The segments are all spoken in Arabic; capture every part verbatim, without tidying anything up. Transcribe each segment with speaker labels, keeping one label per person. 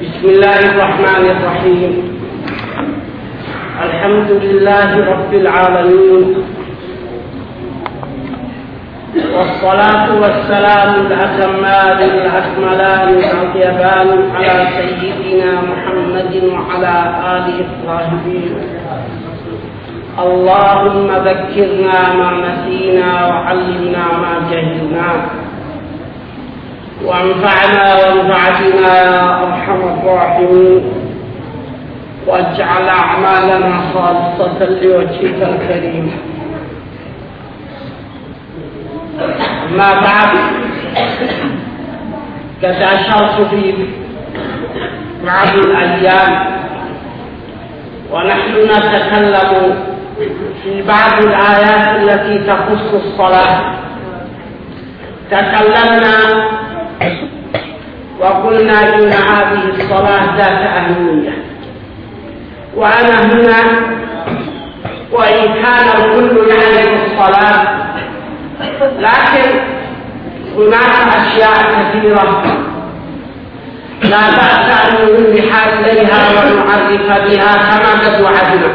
Speaker 1: بسم الله الرحمن الرحيم. الحمد لله رب العالمين، والصلاة والسلام الأتمان الأكملان الأطيبان على سيدنا محمد وعلى آله الطاهرين. اللهم ذكرنا ما نسينا وعلمنا ما جهلنا وانفعنا وانفع بنا يا أرحم الراحمين، واجعل أعمالنا خالصة لوجهك الكريم. أما بعد، قد أشرت في بعض الأيام ونحن نتكلم في بعض الآيات التي تخص الصلاة. تكلمنا وقلنا إن هذه الصلاة ذات أهمية، وأنا هنا وإن كان الكل يعرف الصلاة، لكن هناك أشياء كثيرة لا بأس أن نوضح إليها ونعرف بها كما قد وعدنا.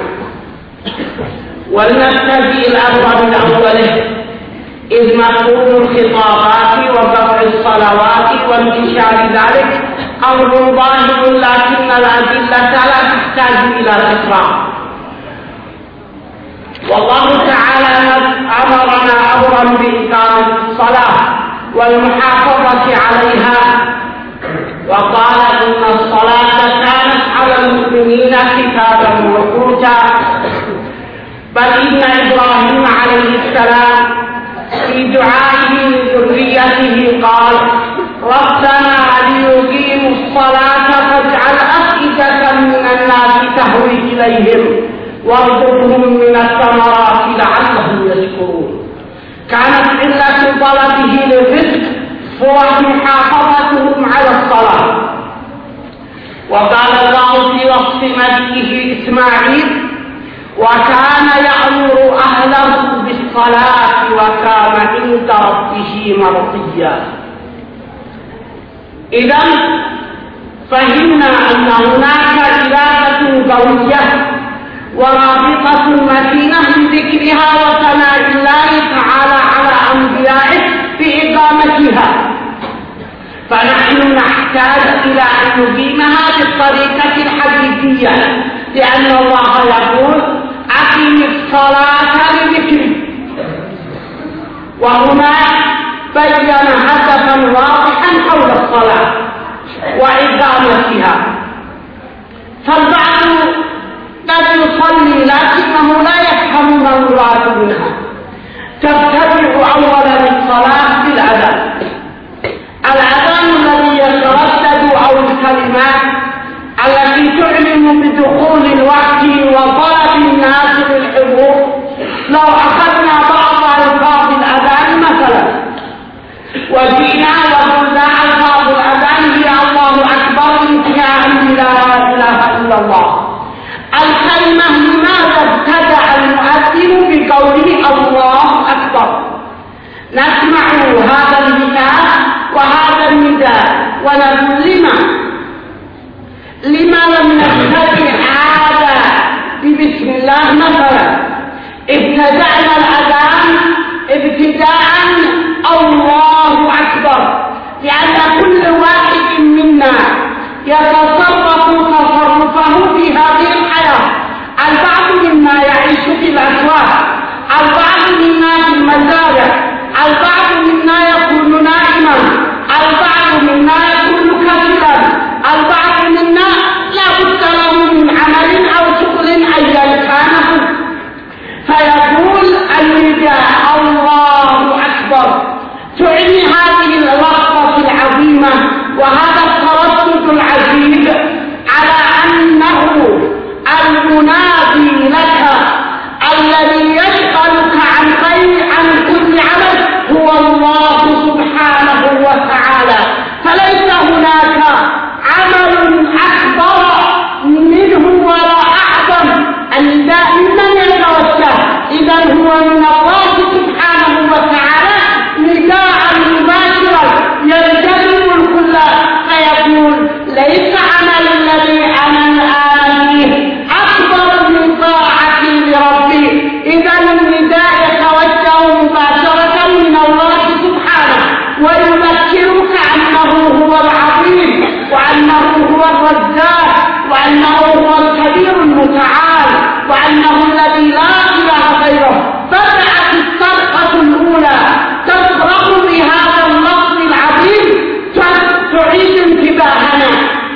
Speaker 1: ولنبتدئ الأمر من أوله، إذ مفهوم الخطابات وقطع الصلوات وانتشار ذلك أمر ظاهر، لكن الأدلة لا تحتاج إلى تكرار. والله تعالى أمرنا أمرا بإقامة الصلاة والمحافظة عليها، وقال إن الصلاة كانت على المؤمنين كتابا موقوتا. بل إن إبراهيم عليه السلام في دعائه لذريته قال: ربنا ليقيموا الصلاة فاجعل أفئدة من الناس تهوي إليهم وارزقهم من الثمرات لعلهم يشكرون. كانت علة طلبه للرزق هو محافظتهم على الصلاة. وقال الله في وصف مجيئه إسماعيل: وكان يأمر أهله بالصلاة وكان عند ربه مرضيا. إذن فهمنا أن هناك إرادة قوية ورابطة متينة بذكرها وثناء الله تعالى على أنبيائه بإقامتها، فنحن نحتاج إلى أن نقيمها بالطريقة الحديثية، لأن الله يقول: أقم الصلاة لذكري. وهنا بين هدفا واضحا حول الصلاة وإقامتها. فالبعض قد يصلي لكنه لا يفهم ما المراد منها. تبتدئ أولا الصلاة بالأذان، الأذان الذي يتردد أو الكلمات التي تعلن بدخول الوقت وطلب الناس للحضور. لو أخذنا بعض ألفاظ الأذان مثلا وجئنا وقلنا ألفاظ الأذان هي الله أكبر انتهاء لا إله إلا الله. الكلمة لماذا ابتدأ المؤذن بقوله الله أكبر؟ نسمع هذا النداء وهذا النداء ونقول لما لما لم نبتدئ هذا ببسم الله مثلا؟ ابتدأنا الأذان ابتداء الله أكبر، لأن كل واحد منا يتصرف تصرفه في هذه الحياة. البعض منا يعيش في الأسواق، البعض منا في المزارع، البعض منا يكون نائما، البعض منا يكون كثيرا، البعض منا لا بد له من عمل أو شغل أيا كان، فيقول النداء الله أكبر تعني هذه الرغبة العظيمة وهذا التردد العجيب على أنه المنادي لك الذي يشغلك عن غير عن كل عمل هو الله سبحانه وتعالى. فليس هناك عمل أكبر منه ولا أعظم. النداء ممن يتوجه، إذا هو من الله سبحانه وتعالى نداء مباشرا يلتزم الكل، فيقول ليس عمل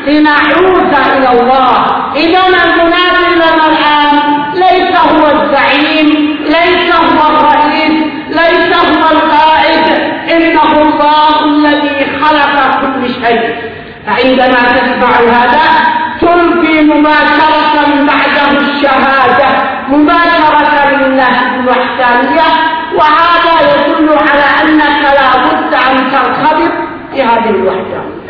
Speaker 1: لنعود إلى الله. إذا المنادي لنا الآن ليس هو الزعيم، ليس هو الرئيس، ليس هو القائد، إنه الله الذي خلق كل شيء. فعندما تسمع هذا تلقي مباشرة بعده الشهادة مباشرة لله الوحدانية، وهذا يدل على أنك لا بد أن ترتبط بهذه الوحدانية.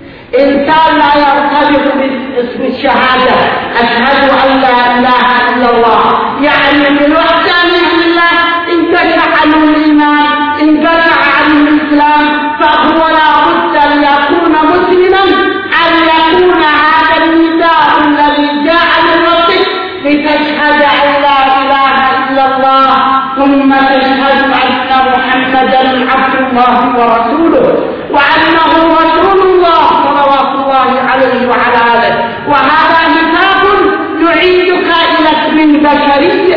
Speaker 1: إنسان لا يرتبط باسم الشهادة أشهد أن لا إله إلا الله، يعني بالوحدانية لله انقطع عنه الإيمان، انقطع عنه الإسلام، فهو لا بد أن يكون مسلما، أن يكون هذا النداء الذي جاء من ربك لتشهد أن لا إله إلا الله ثم تشهد أن محمدا عبد الله ورسوله وأنه رسول الله صلوات الله عليه وعلى آله. وهذا ميثاق يعيدك إلى اسم بشري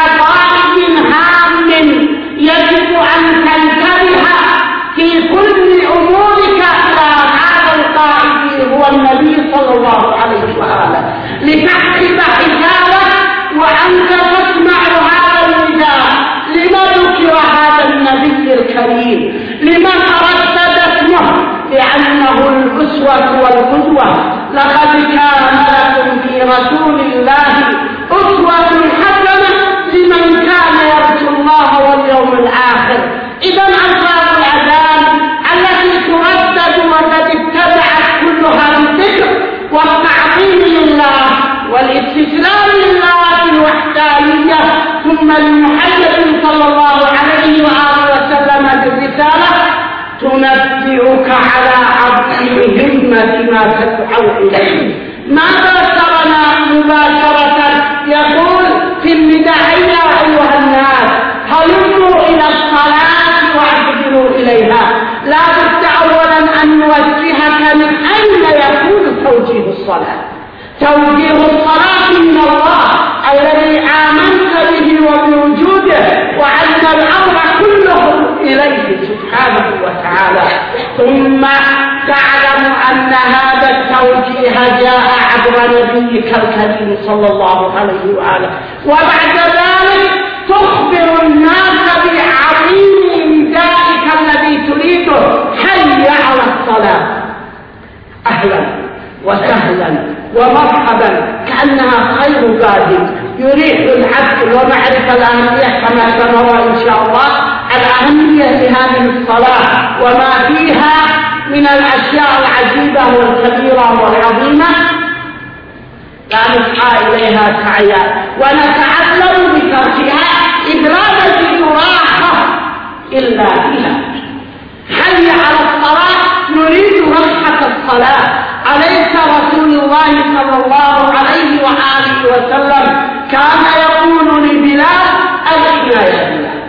Speaker 1: كقائد هام يجب أن تنتبه في كل أمورك إلى هذا القائد هو النبي صلى الله عليه وآله، لتحسب حسابك وأنت تسمع هذا النداء. لما ذكر هذا النبي الكريم؟ لما تردد اسمه؟ لأنه الأسوة والقدوة. لقد كان لكم في رسول الله أسوة حسنة لمن كان يرجو الله واليوم الآخر. إذا ألفاظ الأذان التي تردد والتي اتبعت كلها بالذكر والتعظيم لله والاستسلام لله الوحدانية ثم لمحمد صلى الله عليه وآله وسلم بالرسالة تنبئك على عظيم همة ما تدعو إليه. ماذا ترنا مباشرة؟ يقول في النداء يا أيها الناس هلموا إلى الصلاة وأقبلوا إليها. لا بد أولا أن نوجهك من أين يكون توجيه الصلاة. توجيه الصلاة من الله الذي آمنت به وبوجوده وأن الأمر كله إليه سبحانه وتعالى. ثم تعلم أن هذا التوجيه جاء عبر نبيك الكريم صلى الله عليه وآله، وبعد ذلك تخبر الناس بعظيم ندائك الذي تريده حي على الصلاة. أهلا وسهلا ومرحبا، كأنها خير بادئ يريح العبد ومعرفة الأهمية كما سنرى إن شاء الله الأهمية لهذه الصلاة وما فيها من الأشياء العجيبة والكبيرة والعظيمة. لا نسعى إليها سعيا ونتعلم بتركها إذ لا نجد راحة إلا بها. حي على الصلاة نريد راحة الصلاة. أليس رسول الله صلى الله عليه وآله وسلم كان يقول لبلال أدعنا يا بلال؟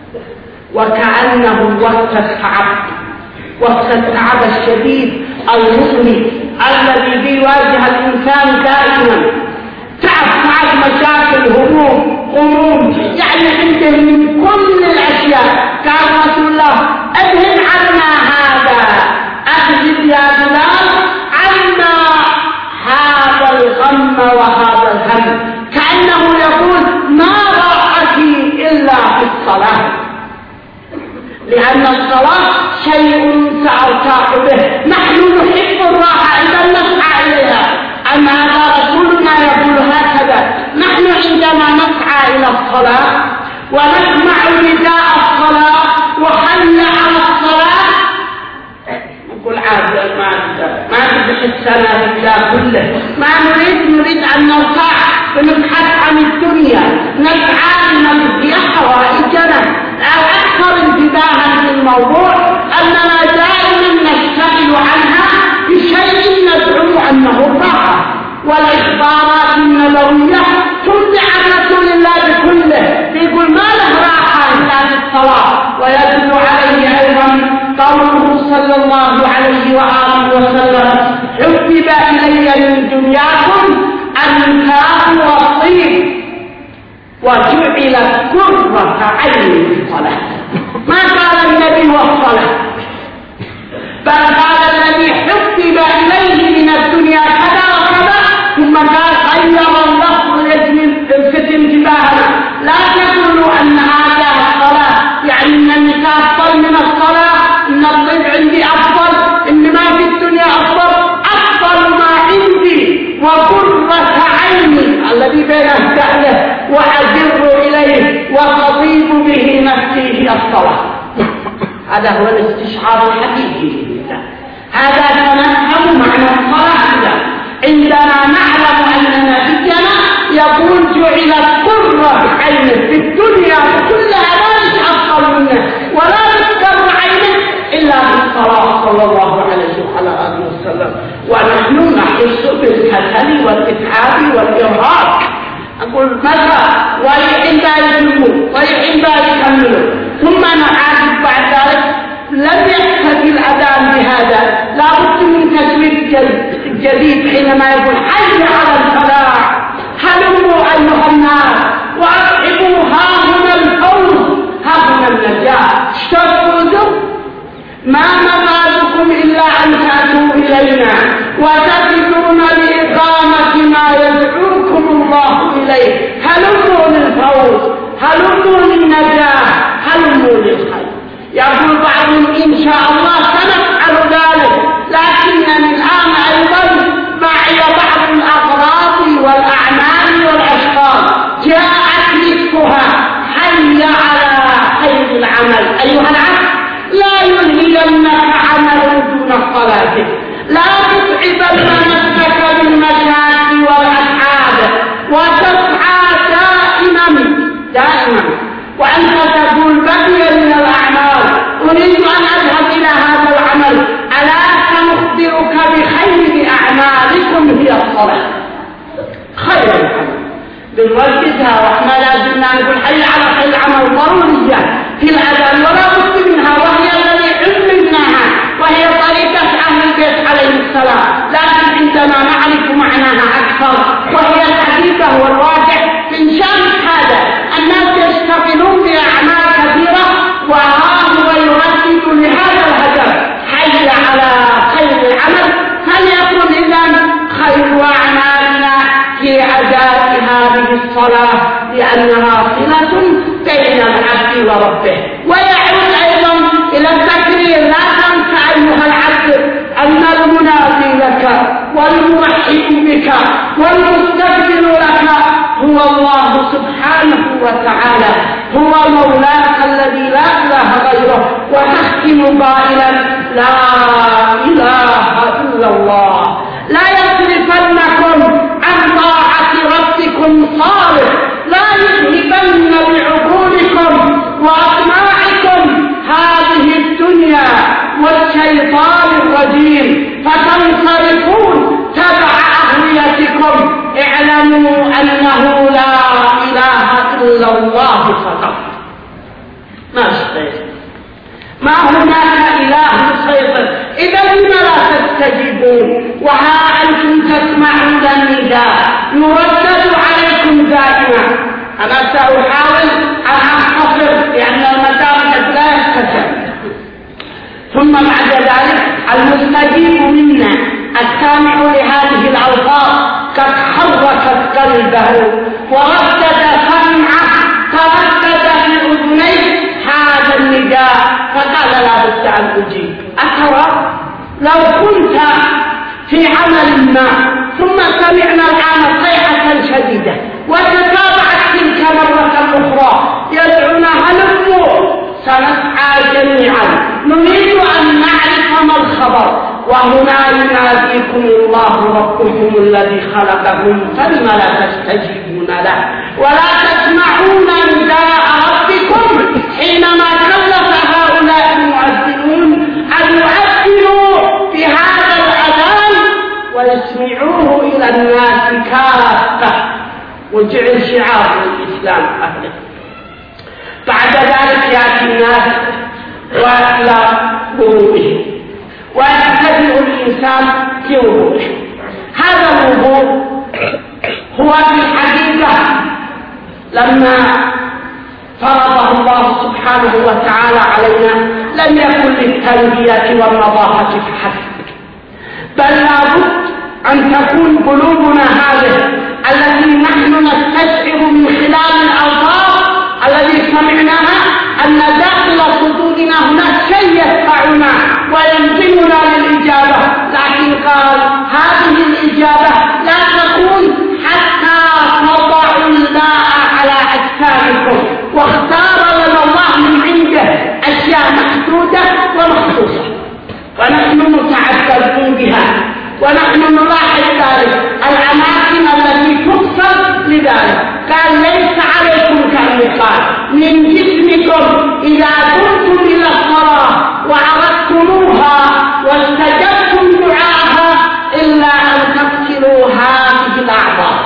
Speaker 1: وكأنه وقت التعب، وقت التعب الشديد المؤلم الذي بيواجه الإنسان دائما، تعب مع المشاكل، هموم هموم يعني عنده من كل الأشياء. قال رسول الله أذهب عنا هذا، أذهب يا بلال عنا هذا الغم وهذا الهم. كأنه يقول ما راحتي إلا في الصلاة، لأن الصلاة شيء سأرتاح به. نحن نحب الراحة إذا نسعى إليها، أما هذا رسولنا يقول هكذا. نحن عندما نسعى إلى الصلاة ونسمع نداء الصلاة وحي على الصلاة نقول عاد ما ما تحسنا بالله كله، ما نريد نريد أن نرتاح ونبحث عن الدنيا، نسعى لنقضي حوائجنا أو أكثر انتباها للموضوع أننا دائما نشتغل عنها بشيء ندعو أنه الراحة. والإخبارات النبوية تنبئ عن رسول الله بكله، يقول ما له راحة إلا بالصلاة. ويدل عليه أيضا قوله صلى الله عليه وآله وسلم حبب إلي من دنياكم النكاح والطيب وجعلت قرة عيني في الصلاة. ما قال النبي والصلاة، بل قال الذي حبب إليه من الدنيا
Speaker 2: الذي بين سهله وأجر إليه وأطيب به نفسي هي الصلاة. هذا هو الاستشعار الحقيقي لله. هذا نفهم معنى الصلاة. عندما نعلم أن نبينا يقول جعلت قرة عينه في الدنيا كلها لا يتعطل منه ولا تذكر عينه إلا بالصلاة صلى الله عليه وعلى وسلم. ونحن نحس بالكسل والإتعاب والإرهاق. أقول متى ويحين يجمعوا ويحين يكملوا ثم نعاد بعد ذلك. لم يقتدي الأذان بهذا، لا بد من تسويق جديد حينما يقول حي على الفلاح، هلموا أيها الناس وأصحبوا ها هنا الفوز ها هنا النجاة. اشترطوا ما مرادكم إلا أن تأتوا إلينا وتجدون لإقامة ما يدعوكم الله إليه. هلموا للفوز، هلموا للنجاة، هلموا للخير. يقول بعضهم إن شاء الله سنفعل ذلك، لكنني الآن أيضا معي بعض الأغراض والأعمال والأشخاص جاءت نصفها حي على خير العمل. أيها العبد لا يلهينك عمل دون الصلاة، لا تتعبن نفسك بالمشاكل والأتعاب وتسعى دائما دائما وأنت تقول بقي من الأعمال أريد أن أذهب إلى هذا العمل. ألا سنخبرك بخير أعمالكم هي الصلاة. خير العمل بنوجدها وإحنا لازلنا نقول حي على خير العمل ضرورية في الأذان ولا بد منها، وهي الذي علمناها وهي طريقة أهل البيت عليه السلام. لكن عندما نعرف معناها أكثر وهي الحقيقة والواقع من شأن هذا الناس يشتغلون بأعمال كثيرة وها هو يردد لهذا الهدف حي على خير العمل. فليكن إذن خير أعمالنا في أداء هذه الصلاة لأنها صلة بين العبد وربه. ويعود أيضا إلى التكرير. لا تنسى أيها العبد أن المنادي لك والموحد بك والمستغفر لك هو الله سبحانه وتعالى، هو مولاك الذي لا إله غيره. وتختم قائلا لا إله إلا الله. لا يصرفنكم عن طاعة ربكم صالح، لا يذهبن بعقولكم وأطماعكم هذه الدنيا والشيطان الرجيم فتنصرفون تبع أهليتكم. اعلموا أنه لا إله إلا الله فقط، ما اشتهي، ما هناك إله يسيطر. إذا لم لا تستجيبون وها أنتم تسمعون النداء يردد عليكم دائما. أنا سأحاول أن أختصر لأن المدام لا يستجيب. ثم بعد ذلك المستجيب منا السامع لهذه الألفاظ قد حركت قلبه وردد سمعه تردد في أذنيه هذا النداء فقال لا بد أن أجيب. أترى لو كنت في عمل ما ثم سمعنا الآن صيحة شديدة وتتابعت تلك مرة أخرى يدعونا هلموا، سنسعى جميعا نريد أن نعرف ما الخبر. وهنا يناديكم الله ربكم الذي خلقكم فلم لا تستجيبون له ولا تسمعون نداء ربكم حينما كلف هؤلاء المؤذنون أن يؤذنوا بهذا الأذان ويسمعوه إلى الناس كافة وجعل شعار الإسلام أهله. بعد ذلك يأتي الناس وإلى وضوئه ويبتدئ الإنسان في وضوئه. هذا الوضوء هو في الحقيقة لما فرضه الله سبحانه وتعالى علينا لم يكن للتنبية والنظافة فحسب، بل لابد أن تكون قلوبنا هذه التي نحن نستشعر من خلال الألفاظ الذي سمعناها أن داخل صدورنا هناك شيء يدفعنا ويلزمنا للإجابة. لكن قال هذه الإجابة لا تكون حتى ونحن نلاحظ ذلك الأماكن التي تقصد لذلك. قال ليس عليكم كأن قال من جسمكم إذا قمتم إلى الصلاة وعرفتموها واستجبتم دعاها إلا أن تغسلوا هذه الأعضاء.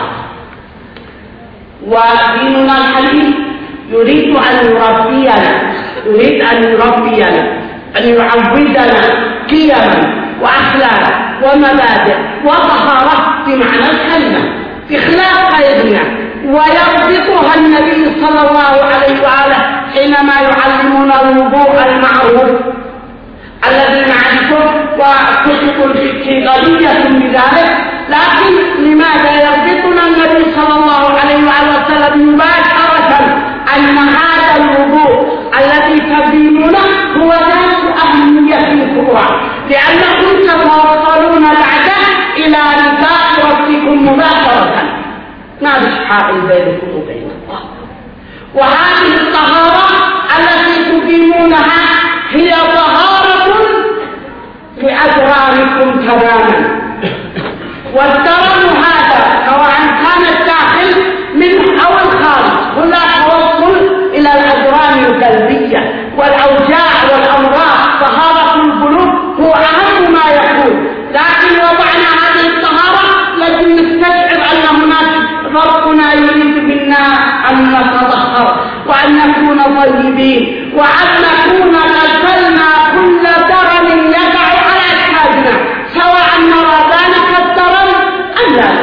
Speaker 2: وديننا الحديث يريد أن يربينا يريد أن يربينا أن يعودنا قيما وأخلاق ومبادئ وطهارة بمعنى الكلمة بخلاف غيرنا، ويربطها النبي صلى الله عليه وآله حينما يعلمنا الوضوء المعروف الذي نعرفه وكتب الفقه غنية بذلك. لكن لماذا يربطنا النبي صلى الله عليه وآله وسلم مباشرة أن هذا الوضوء الذي تبينونه هو ذات أهمية كبرى، لأنكم تتوصلون بعده إلى لقاء ربكم مباشرة نرجع بينكم وبين الله. وهذه الطهارة التي تقيمونها هي طهارة لأجرامكم تماما. والدرن هذا سواء كان الداخل منه أو الخارج هنا توصل إلى الأجرام القلبية والأوجاع والأمراض. طهارة القلوب هو أهم ما يكون، لكن وضعنا هذه الطهارة لازم نستشعر أن هناك ربنا يريد منا أن نتطهر وأن نكون طيبين وأن نكون غسلنا كل درن يقع على أجسادنا سواء نرى ذلك الدرن أم لا.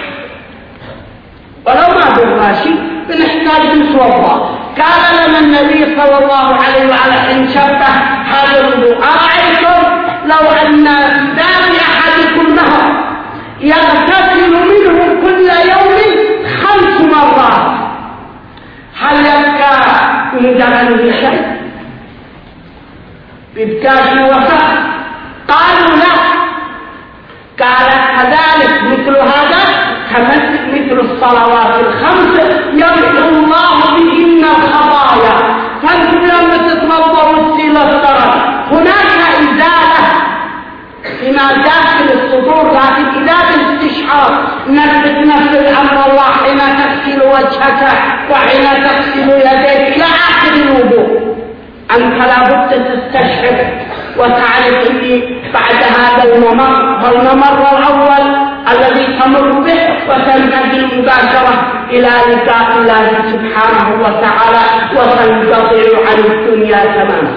Speaker 2: ولو ما بالراشي بنحتاج نتوضا. قال لنا النبي صلى الله عليه وعلى إن شبه هذا الوضوء أرأيتم لو أن ذات أحدكم نهر يغتسل منه كل يوم خمس مرات هل يبقى من جبله شيء؟ بيبقى في وسط؟ قالوا لا. قال كذلك مثل هذا مثل الصلوات الخمس يمحو الله بهن الخطايا. فانتم لما تتوضؤوا تصيل الضرر هناك إزالة فيما داخل الصدور، لكن إزالة الاستشعار نثبت نفس الأمر الله حين تغسل وجهك وحين تغسل يديك إلى آخر الوضوء. أنت لابد تستشعر وتعرف أني بعد هذا الممر والممر الأول الذي تمر به وتنتهي مباشرة إلى لقاء الله سبحانه وتعالى وتنقطع عن الدنيا تماما.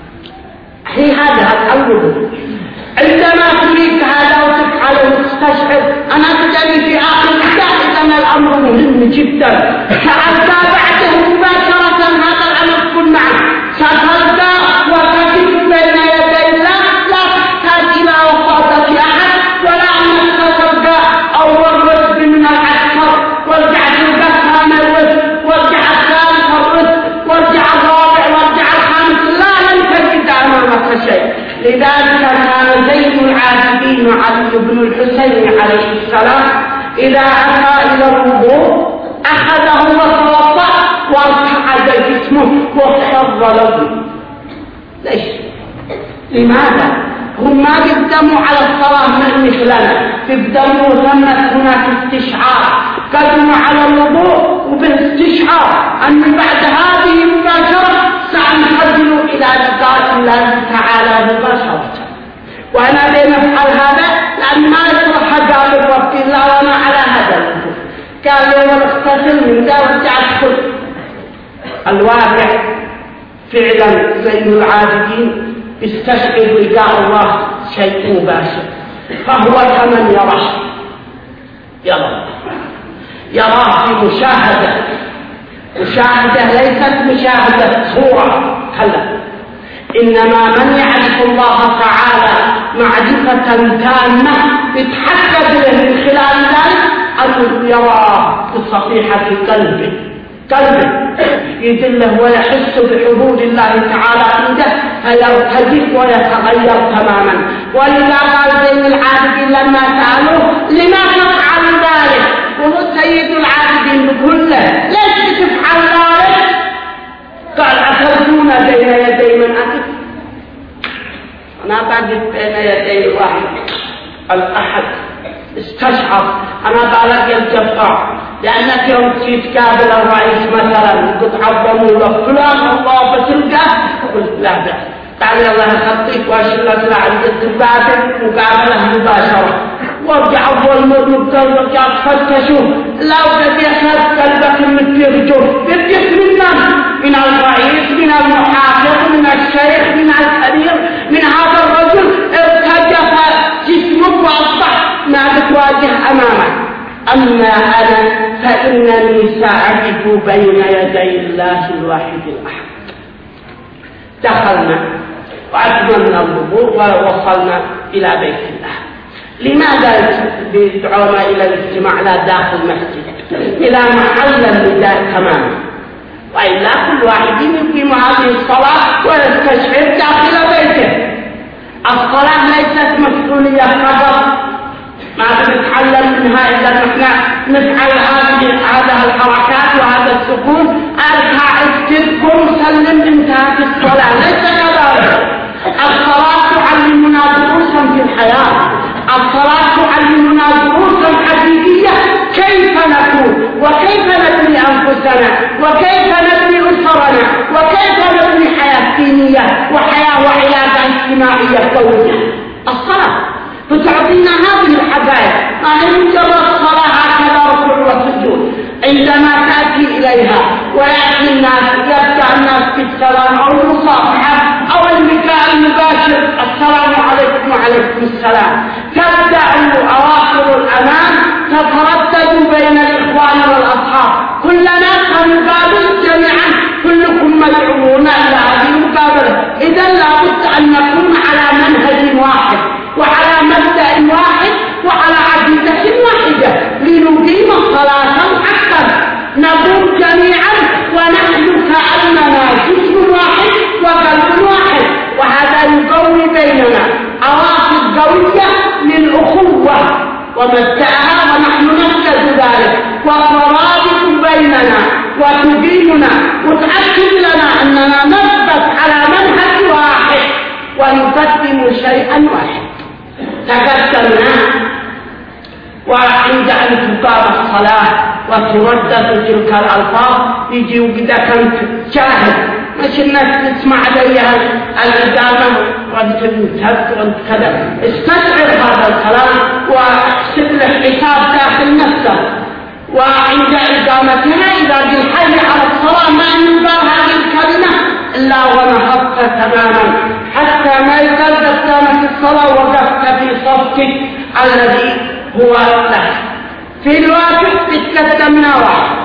Speaker 2: في هذا الأول عندما تريد هذا وتفعله وتستشعر أنا أتجري في آخر الحدث أن الأمر مهم جدا. فأبدأ بعده مباشرة هذا الأمر كل معه ستبدأ وتجد بين يدي الله لا تحتاج إلى وقادة أحد ولا أنك تبدأ أول رزق من العسكر وارجع تلقى من الرزق وارجع الثالث الرزق وارجع الرابع وارجع الخامس. لا لن تجد أمامك شيء. لذلك كان زين العابدين علي بن الحسين عليه السلام إذا أتى إلى الوضوء أخذه وتوضأ وارتعد جسمه واخفض له. ليش؟ لماذا؟ هم ما يقدموا على الصلاة من مثلنا، يقدموا ثمة هناك استشعار، قدموا على الوضوء وبالاستشعار أن بعد هذه مباشرة سننتقل إلى لقاء الله تعالى مباشرة. وأنا ليه نفعل هذا؟ لأن ما يصلح قال الرب إلا وأنا على هذا الوضوء. قال لي ونغتسل من ذا ورجع أدخل. الواقع فعلا زين العابدين استشعر لقاء الله شيء مباشر، فهو كمن يراه يراه يراه في مشاهدة. مشاهدة ليست مشاهدة صورة كلا، إنما من يعرف الله تعالى معرفة تامة يتحقق له من خلال ذلك أن يرى بصفيحة قلبه قلبه يدله ويحس بحضور الله تعالى عنده فيرتجف ويتغير تماما. ولذا قال زين العابدين لما سألوه لما تفعل ذلك؟ وهو سيد العابدين بكل له ليش تفعل ذلك؟ قال أترجون بين يدي من أكف. أنا بعد بين يدي واحد الأحد تشعر أنا بلقي الجبار، لأنك يوم تتقابل الرئيس مثلا قد عظموا له فلان الله بتلقاه قلت لا بأس تعالي الله يخطيك واشيل لك لعند التباتل مقابلة مباشرة وارجع أول مرة وارجع تفتشوا لو قد يخاف قلبك من ترجو يرجف منا من الرئيس من المحافظ من الشيخ من الكبير من هذا الرجل ارتجف جسمك وأصبح ما بتواجه أمامك. أما أنا فإنني سأعرف بين يدي الله الواحد الأحد. دخلنا وأتممنا الوضوء ووصلنا إلى بيت الله. لماذا يدعونا إلى الاجتماع لا داخل المسجد إلى محل النداء تماما، وإلا كل واحد يقيم هذه الصلاة ويستشعر داخل بيته. الصلاة ليست مسؤولية فقط ما نتعلم منها إلا نحن نفعل هذه هذه الحركات وهذا السكون أركع استذكر سلم انتهت الصلاة، ليس كذلك. الصلاة تعلمنا دروسا في الحياة، الصلاة تعلمنا دروسا حقيقية كيف نكون وكيف نبني أنفسنا وكيف نبني أسرنا وكيف نبني حياة دينية وحياة وعلاقة اجتماعية قوية. الصلاة فتعطينا هذه الحبايب، ما هي مجرد صلاة هكذا ركوع وسجود. عندما تأتي إليها ويأتي الناس يبدأ الناس بالسلام أو المصافحة أو اللقاء المباشر السلام عليكم وعليكم السلام، تبدأ أواخر الأمان تتردد بين الإخوان والأصحاب، كلنا سنقابل جميعا، كلكم مدعوون إلى هذه المقابلة. إذا لابد أن نكون على منهج واحد وعلى مبدأ واحد وعلى عقيدة واحدة لنقيم الصلاة حقا، نقوم جميعا ونحن كأننا جسم واحد وقلب واحد، وهذا يقوي بيننا عواطف قوية للأخوة ومبدأها ونحن نفذ ذلك، وترابط بيننا وتبيننا وتأكد لنا أننا نثبت على منهج واحد ونقدم شيئا واحد. تقدمنا وعند أن تقام الصلاة وتردد تلك الألفاظ يجي وقدا كنت جاهل، مش الناس تسمع عليها الإدامة وانت انتهت وانت كذا. استشعر هذا الكلام واحسب له حساب داخل نفسه، وعند إقامتنا إذا قلت حي على الصلاة ما ينبغي هذه الكلمة إلا ونهضت تماما حتى ما يزال قدامك الصلاة وقفت في صفك الذي هو لك. في الواجب تتقدمنا واحد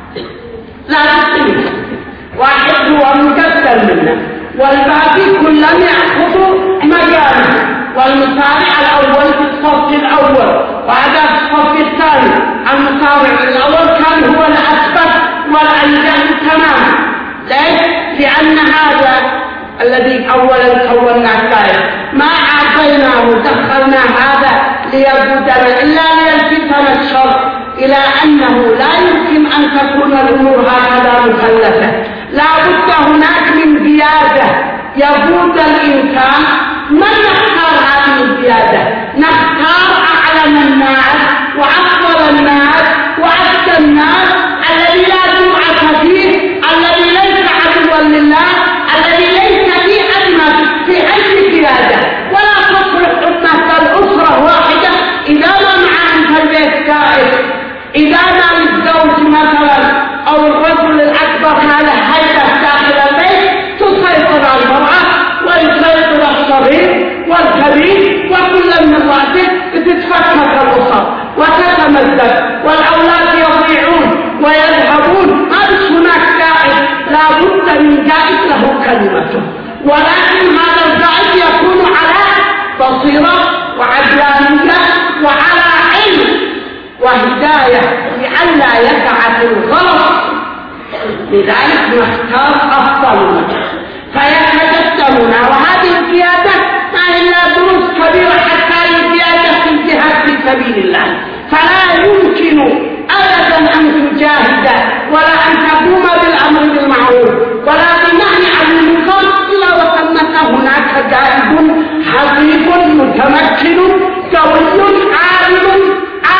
Speaker 2: لا تستمر، واحد هو مقدم منا والباقي كلهم يأخذوا مكانه، والمصارع الأول في الصف الأول وهذا في الصف الثاني. المصارع الأول كان هو الأثبت والأنجح تماما. ليش؟ لأن هذا الذي أولا كونا الثالث ما أعطيناه دخلنا هذا ليبدنا إلا ليلفتنا الشر إلى أنه لا يمكن أن تكون الأمور هكذا مكلفة، لا بد هناك من زيادة يبود الإنسان. من نختار هذه الزيادة؟ نختار أعلم الناس وأفضل الناس وأحسن الناس الذي لا جمعة فيه، الذي ليس عدوا لله، الذي ليس فيه أدنى في أي زيادة، ولا تصلح أمة الأسرة واحدة إذا ما معهم في البيت قائد، إذا ما للزوج مثلا أو الرجل الأكبر ما له هيبة داخل البيت تسيطر على المرأة ويسيطر الصغير والكبير وكل من رأسه تتفكك الأسر وتتمزق والأولاد يضيعون ويذهبون. ما بس هناك قائد، لا بد من قائد له كلمته، ولكن هذا القائد يكون على بصيرة وعدلانية وعلى علم وهداية لئلا يقع في الغلط. لذلك نختار أفضل فيتقدمنا، وهذه القيادة ما هي دروس كبيرة حتى القيادة في الجهاد في سبيل الله. فلا يمكن أبدا أن تجاهد ولا أن تقوم بالأمر بالمعروف ولا بالنهي عن المنكر إلا وثمة هناك قائد حقيق متمكن قوي عالم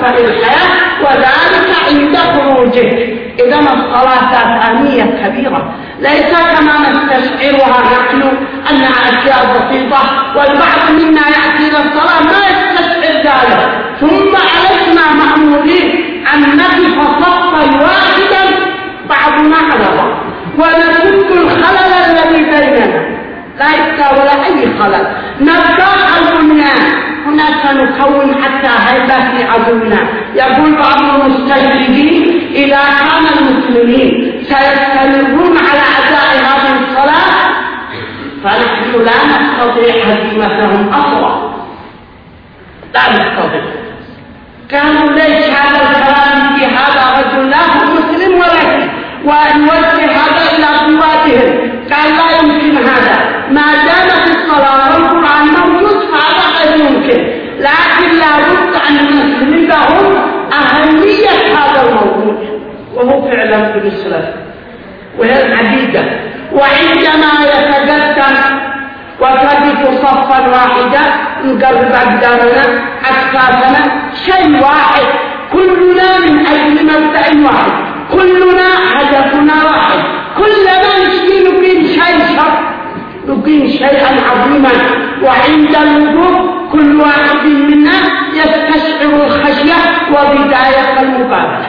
Speaker 2: مقطع الحياة، وذلك عند خروجه. إذا الصلاة ذات أهمية كبيرة، ليس كما نستشعرها نحن أنها أشياء بسيطة، والبعض منا يأتي إلى الصلاة ما يستشعر ذلك. ثم علينا مأمورين أن نقف صفا واحدا بعضنا على بعض ونسد الخلل الذي بيننا، لا يبقى ولا أي خلل، نبقى البنيان. هناك نكون حتى هيبة عدونا. يقول بعض المستشرقين إذا كان المسلمين سيستمرون على أداء هذه الصلاة فنحن لا نستطيع هزيمتهم أصلا، لا نستطيع. كانوا ليش هذا الكلام في هذا رجل لا هو مسلم ولا ونوجه هذا إلى قواتهم؟ قال لا يمكن هذا، ما دامت الصلاة والقرآن موجود هذا غير يمكن، لكن لا بد أن المسلمين لهم أهمية هذا الموضوع، وهو فعلا بالنسبة وهي العديدة. وعندما يتقدم وتقف صفا واحدا نقرب أقدارنا أكتافنا شيء واحد، كلنا من أجل مبدأ واحد، كلنا هدفنا واحد، كلنا نشتي نقيم شيء شر، نقيم شيئا عظيما. وعند الوقوف كل واحد منا يستشعر الخشية وبداية المقابلة.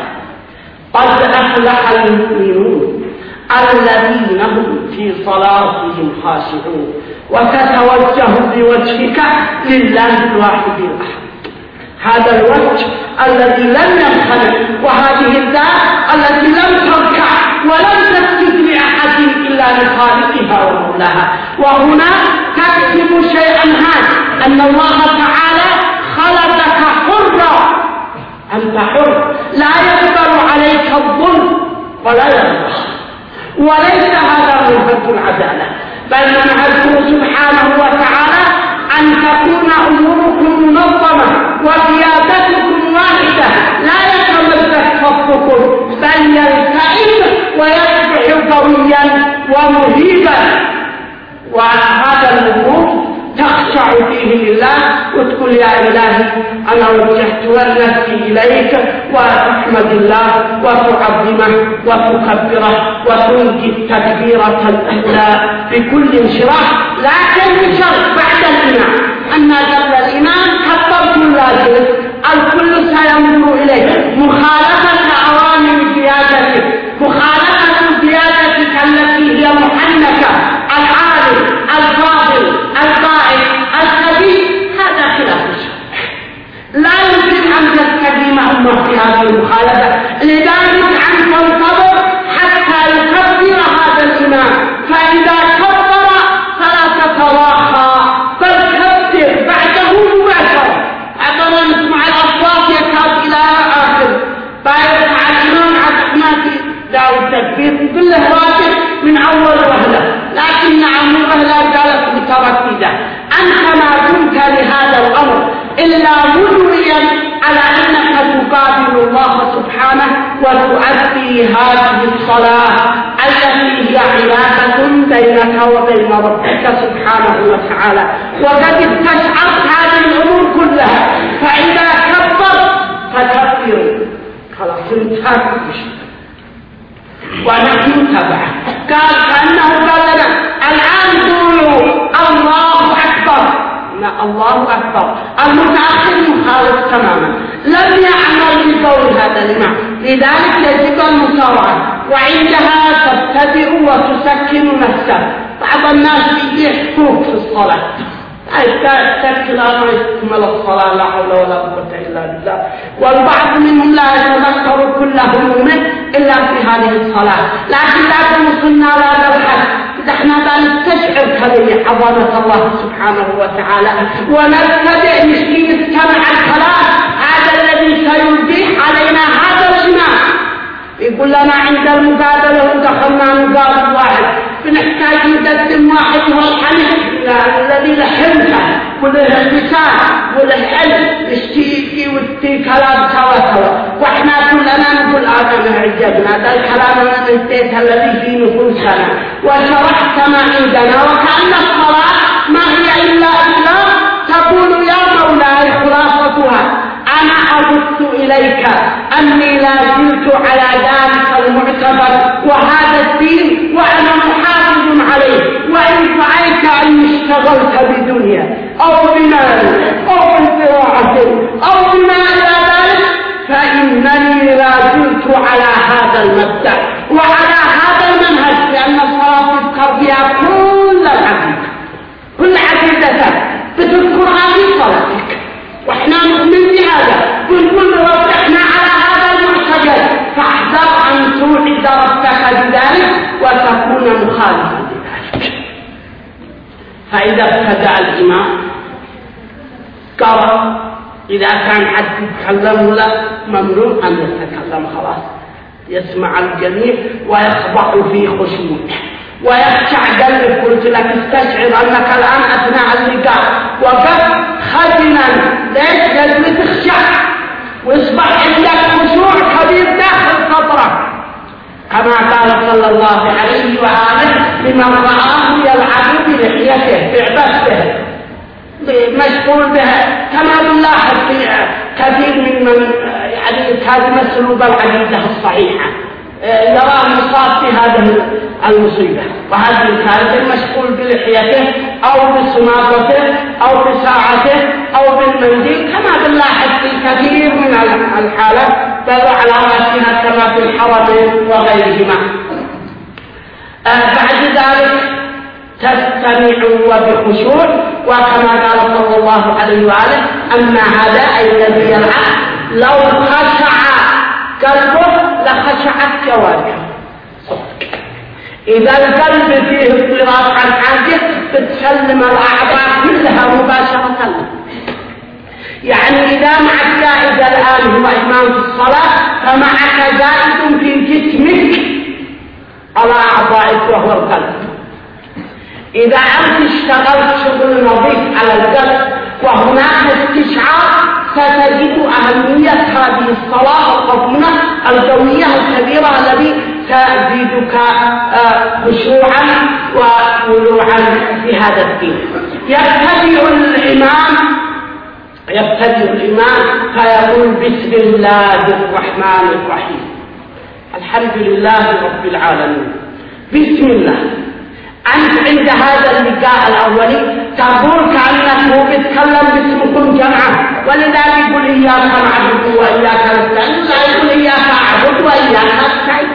Speaker 2: قد أفلح المؤمنون الذين هم في صلاتهم خاشعون. وتتوجه بوجهك لله الواحد الأحد، هذا الوجه الذي لم ينخلق، وهذه الذات التي لم تركع ولم تسجد لأحد إلا لخالقها ومولاها. وهنا تكتب شيئا هذا أن الله تعالى خلقك حرا، أنت حر، لا يقدر عليك الظلم ولا يرضى، وليس هذا منهج العدالة، بل منهجه سبحانه وتعالى أن تكون أموركم منظمة وقيادتكم واحدة، لا يتمزق خطكم بل يلتئم ويصبح قويا ومهيبا. وهذا الأمور تخشع فيه لله وتقول يا إلهي أنا وجهت نفسي إليك، وتحمد الله وتعظمه وتكبره وتنجي التكبيرة الأولى بكل انشراح. لكن بشرط بعد الإمام أن قبل الإمام كبر كل ذلك الكل سينظر إليه، مخالفة أوامر قيادتك، مخالفة قيادتك التي هي محنكة، العالم الفاضل القائد الكبير، هذا خلاف الشرع، لا يمكن أن تستقيم أمة في هذه المخالفة. لذلك أن تنتظر حتى يكبر هذا الإمام، فإذا كبر فلا تتراخى بل كبر بعده مباشرة. أيضا نسمع الأصوات يكاد إلى آخر فيرفع الإمام عظمته له التكبير كله واجب من أول وهلة، لكن نعم الوهلة قالت مترددة. أنت ما كنت لهذا الأمر إلا مدعيا على أنك تقابل الله سبحانه وتؤدي هذه الصلاة التي هي علاقة بينك وبين ربك سبحانه وتعالى، وقد استشعرت هذه الأمور كلها. فإذا كبر فتكبر خلاص انتهت المشكلة ونحن تبعه. قال كأنه قال لنا الآن قولوا الله أكبر. لا، الله أكبر المتأخر مخالف تماما، لم يعمل بقول هذا الإمام، لذلك يجب المساواة، وعندها تبتدئ وتسكن نفسك. بعض الناس يحكوك في الصلاة تأكل أمر يكمل الصلاة لا حول ولا قوة إلا بالله، والبعض منهم لا يتذكر كل همومه إلا في هذه الصلاة. لكن لا تنصنا لا نبحث، نحن نستشعر هذه عظمة الله سبحانه وتعالى ونبتدئ مسكين استمع الكلام هذا الذي سيلقيه علينا هذا الإمام. يقول لنا عند المقابلة ودخلنا مقابل واحد بنحتاج نقدم واحد هو الحنيف الذي له حمته وله اللسان وله علم يشتي ويشتي كلام سوا سوا، واحنا كلنا نقول آدم عجبنا هذا الكلام انا نسيت الذي في نفوسنا وشرحت ما عندنا. وكأن الصلاة ما هي إلا إسلام تقول يا مولاي خلاصتها أنا أبث إلى لا زلت على ذلك المعتبر وهذا الدين وأنا محافظ عليه، وإن رأيت أني اشتغلت بدنيا أو بمال أو بزراعة أو بما إلى ذلك فإنني لا زلت على هذا المبدأ وعلى هذا المنهج، لأن الصلاة تذكر فيها كل العقيدة، كل عقيدتك بتذكر هذه صلاتك، واحنا نؤمن بهذا ونقول رب احنا على هذا المعتقد، فاحذر ان توعد ربك بذلك وتكون مخالفا بذلك. فاذا ابتدأ الامام قرأ، اذا كان حد يتكلم له ممنوع ان يتكلم، خلاص يسمع الجميع ويخضع في خشوعه ويخشع قلبك. قلت لك استشعر انك الان اثناء اللقاء وقد خزنا، ليش؟ لازم تخشع ويصبح عندك خشوع كبير داخل صدرك، كما قال صلى الله عليه وآله لمن رآه يلعب بلحيته بعبثته مشغول بها، كما نلاحظ في كثير من من يعني هذه مسلوب العقيدة الصحيحة يراه مصاب في هذه المصيبة وهذه الكارثة، المشغول بلحيته أو بسماطته أو بساعته أو بالمنديل، كما بنلاحظ في كثير من الحالات بل على رأسها كما في الحرمين وغيرهما. آه بعد ذلك تستمعوا وبخشوع، وكما قال صلى الله عليه وآله أما هذا أي الذي يلعب لو خشع قلبه لخشعت جوارحه. إذا القلب فيه اضطراب عن حاجة بتسلم الأعضاء كلها مباشرة. يعني إذا معك زائد الآن هو إمام في الصلاة فمعك زائد في جسمك على أعضائك وهو القلب. إذا أنت اشتغلت شغل نظيف على القلب وهناك استشعار ستجد أهمية هذه الصلاة القوية القوية الكبيرة التي تزيدك خشوعا وولوعا في هذا الدين. يبتدئ الإمام يبتدئ الإمام فيقول بسم الله الرحمن الرحيم، الحمد لله رب العالمين. بسم الله. أنت عند هذا اللقاء الأولي تقول كأنك هو بيتكلم باسمكم جمعا، ولذلك يقول إياك نعبد وإياك نستعين، لا يقول إياك أعبد وإياك نستعين.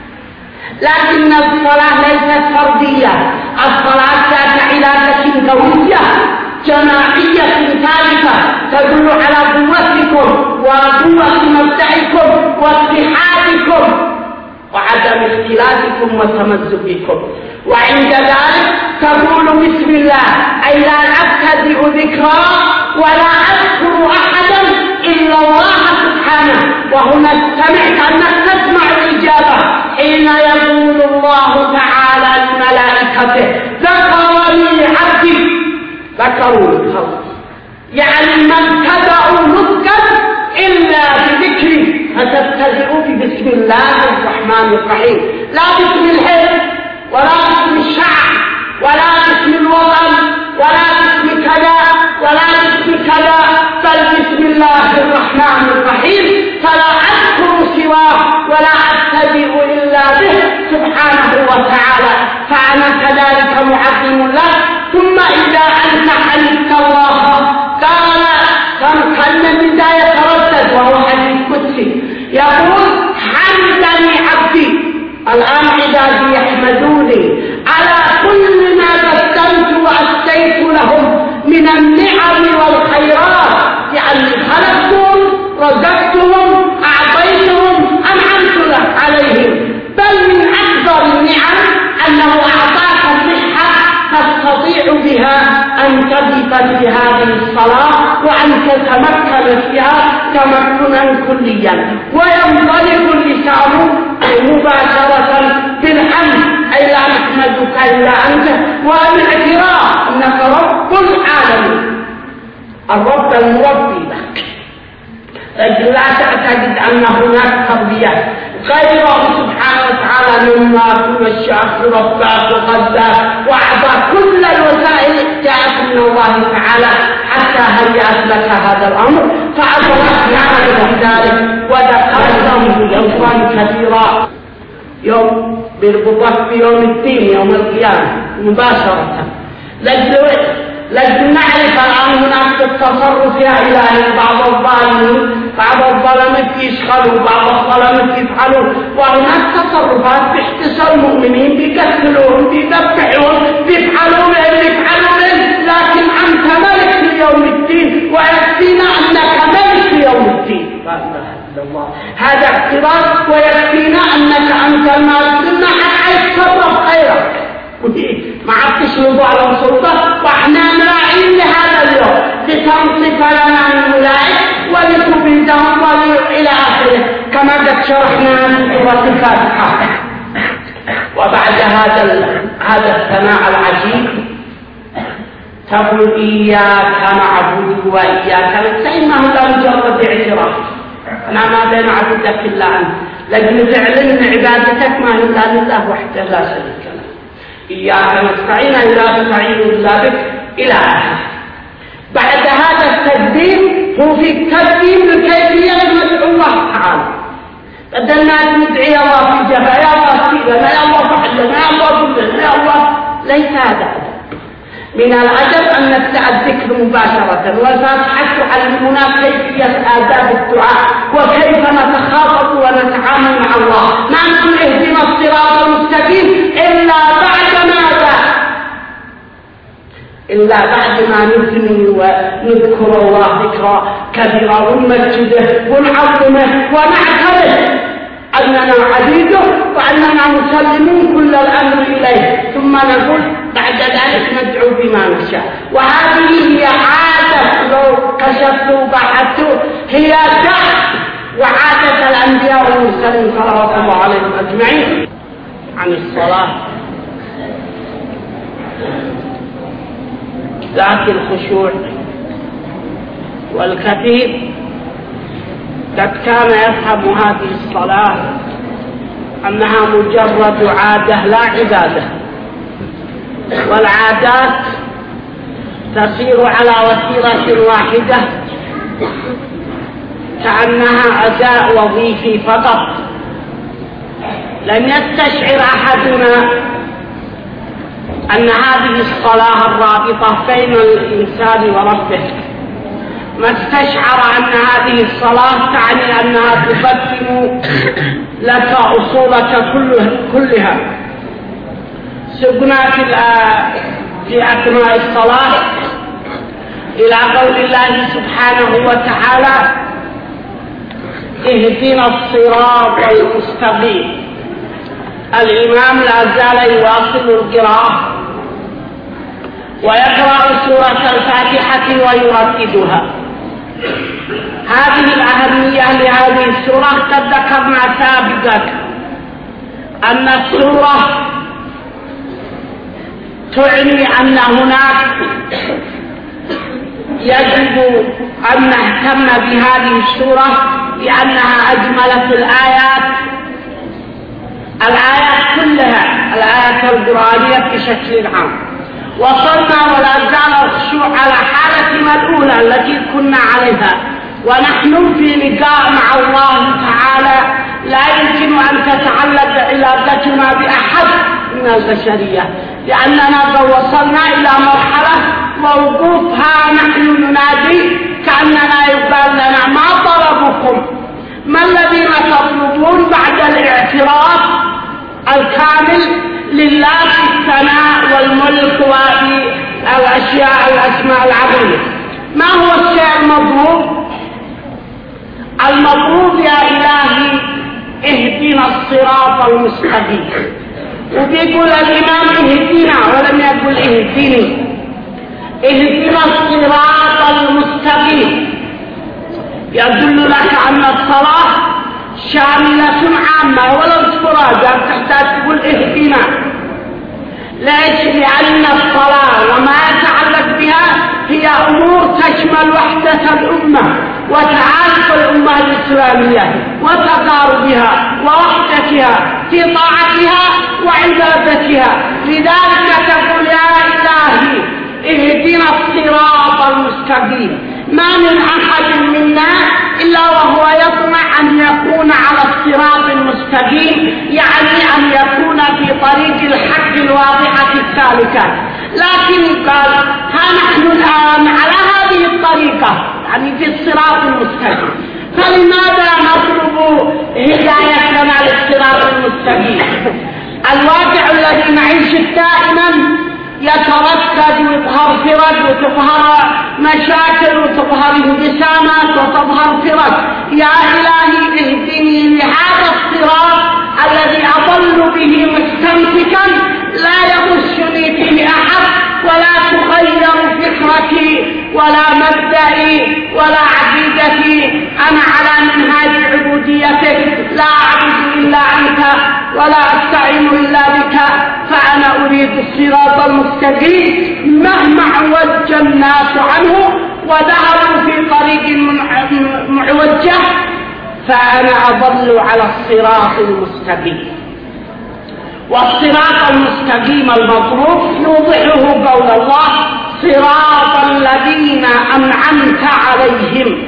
Speaker 2: لكن الصلاة ليست فردية، الصلاة ذات علاقة قوية جماعية ثالثة تدل على قوتكم وقوة مبدئكم واتحادكم وعدم اختلافكم وتمزقكم. وعند ذلك تقول بسم الله أي لا أبتدئ ذكرى ولا أذكر أحدا إلا الله سبحانه. وهنا استمع أنك تسمع الإجابة حين يقول الله تعالى لملائكته ذكرني عبدي، ذكروني خلاص، يعني ما ابتدأوا نطقا إلا بذكري، فتبتدئوا بسم الله الرحمن الرحيم، لا باسم الحزب ولا باسم الشعب ولا باسم الوطن ولا باسم كذا ولا باسم كذا، بل بسم الله الرحمن الرحيم، فلا أذكر سواه ولا أبتدئ إلا به سبحانه وتعالى، فأنا كذلك معظم له. ثم إذا أنت حمدت الله قال كان البداية تردد وهو حديث قدسي يقول حمدني عبدي، الآن عبادي يحمدوني على كل ما قدمت وأسديت لهم من النعم والخيرات، يعني خلقتهم رزقتهم أعطيتهم أنعمت عليهم، بل من أكبر النعم أنه أعطاك الصحة تستطيع بها أن تثبت في هذه الصلاة وأن تتمكن فيها تمكنا كليا، وينطلق اللسان مباشرة بالحمد أي لا نحمدك إلا أنت، وبالاعتراف أنك رب العالمين الرب المربي لك. لا تعتقد أن هناك تربية غيره سبحانه وتعالى مما كل الشخص رباه وقداه وأعطى كل الوسائل جاءت من الله تعالى حتى هل هيأت لك هذا الأمر فأدركنا في ذلك وذكرناهم يوما كثيرا. يوم بربطك بيوم الدين يوم القيامة مباشرة. لازم نعرف الآن هناك التصرف يا إلهي بعض الظالمين بعض الظلمة يشغلوا بعض الظلمة يفعلوا، وهناك تصرفات باحتساب المؤمنين بيقتلوهم بيذبحوهم بيفعلوا من بيفعلوا من، لكن أنت ملك في يوم الدين ويكفينا أنك ملك في يوم الدين. لا إله إلا الله. هذا اعتراف ويكفينا أنك أنت المالك لنا حتى يتصرف خيرك ما عدتش نضع على سلطة، واحنا مراعين لهذا اليوم لتنصف لنا من أولئك ولتبيدهم إلى آخره كما قد شرحنا في سورة الفاتحة. وبعد هذا هذا الثناء العجيب تقول إياك نعبد وإياك نستعين، ما هو مجرد اعتراف أنا ما بين عبدك إلا أنت، لكن تعلن عبادتك ما هي إلا لله وحده لا شريك له. إياك نستعين لا نستعين إلا بك إلى آخره. بعد هذا التدبير هو في التدبير الكيفية ندعو الله تعالى، بدلنا ندعي الله في جبهة يا الله سيدنا يا الله فعلنا يا الله كلنا يا الله، ليس هذا من العجب أن نبدأ الذكر مباشرة والفاتحة تعلمنا كيفية آداب الدعاء وكيف نتخاطب ونتعامل مع الله. ما نقول اهدنا الصراط المستقيم إلا بعد ماذا؟ إلا بعد ما نثني ونذكر الله ذكرا كبيرا ونمجده ونعظمه ونعترف أننا عبيده وأننا مسلمون كل الأمر إليه، ثم نقول بعد ذلك ندعو بما نشاء. وهذه هي عادة لو كشفت وبحثت هي دعوة وعادة الأنبياء والمرسلين صلوات الله عليهم أجمعين. عن الصلاة ذات الخشوع والكثير قد كان يفهم هذه الصلاة أنها مجرد عادة لا عبادة، والعادات تسير على وتيرة واحدة كأنها أداء وظيفي فقط. لم يستشعر أحدنا أن هذه الصلاة الرابطة بين الإنسان وربه، ما استشعر أن هذه الصلاة تعني أنها تقدم لك أصولك كلها. سقنا في أثناء الصلاة إلى قول الله سبحانه وتعالى اهدنا الصراط المستقيم. الإمام لا زال يواصل القراءة ويقرأ سورة الفاتحة ويرددها. هذه الأهمية لهذه السورة قد ذكرنا سابقا أن السورة تعني أن هناك يجب أن نهتم بهذه السورة لأنها أجملت الآيات الآيات كلها الآيات القرآنية بشكل عام. وصلنا ولا زال الخشوع على حالتنا الأولى التي كنا عليها، ونحن في لقاء مع الله تعالى لا يمكن أن تتعلق علاقتنا بأحد من البشرية، لأننا قد وصلنا إلى مرحلة ووقوفها نحن ننادي كأننا يقال لنا ما طلبكم، ما الذين تطلبون بعد الاعتراف الكامل لله في الثناء والملك وفي الأشياء الأسماء العظيمة. ما هو الشيء المطلوب؟ المطلوب يا إلهي اهدنا الصراط المستقيم. وبيقول الإمام اهدنا ولم يقل اهدني. اهدنا الصراط المستقيم يدل لك أن الصلاة شاملة عامة ولو سفراجة تحتاج تقول اهدنا. ليش؟ لأن الصلاة وما يتعلق بها هي أمور تشمل وحدة الأمة وتعارف الأمة الإسلامية وتقاربها ووحدتها في طاعتها وعبادتها. لذلك تقول يا إلهي اهدنا الصراط المستقيم، مكان. لكن قال ها نحن الآن على هذه الطريقة، يعني في الصراط المستقيم، فلماذا نطلب هداية لنا للصراط المستقيم؟ الواقع الذي نعيش دائما يتردد ويظهر فرق وتظهر مشاكل وتظهر انقسامات وتظهر فرق. يا إلهي اهدني لهذا الصراط الذي أظل به مستمسكا لا يغشني فيه أحد، ولا تغير فكرتي ولا مبدئي ولا عقيدتي. أنا على منهاج عبوديتك، لا أعبد إلا أنت ولا أستعين إلا بك، فأنا أريد الصراط المستقيم مهما عوج الناس عنه وذهبوا في طريق معوجة، فأنا أظل على الصراط المستقيم. والصراط المستقيم المطلوب يوضحه قول الله: صراط الذين أنعمت عليهم.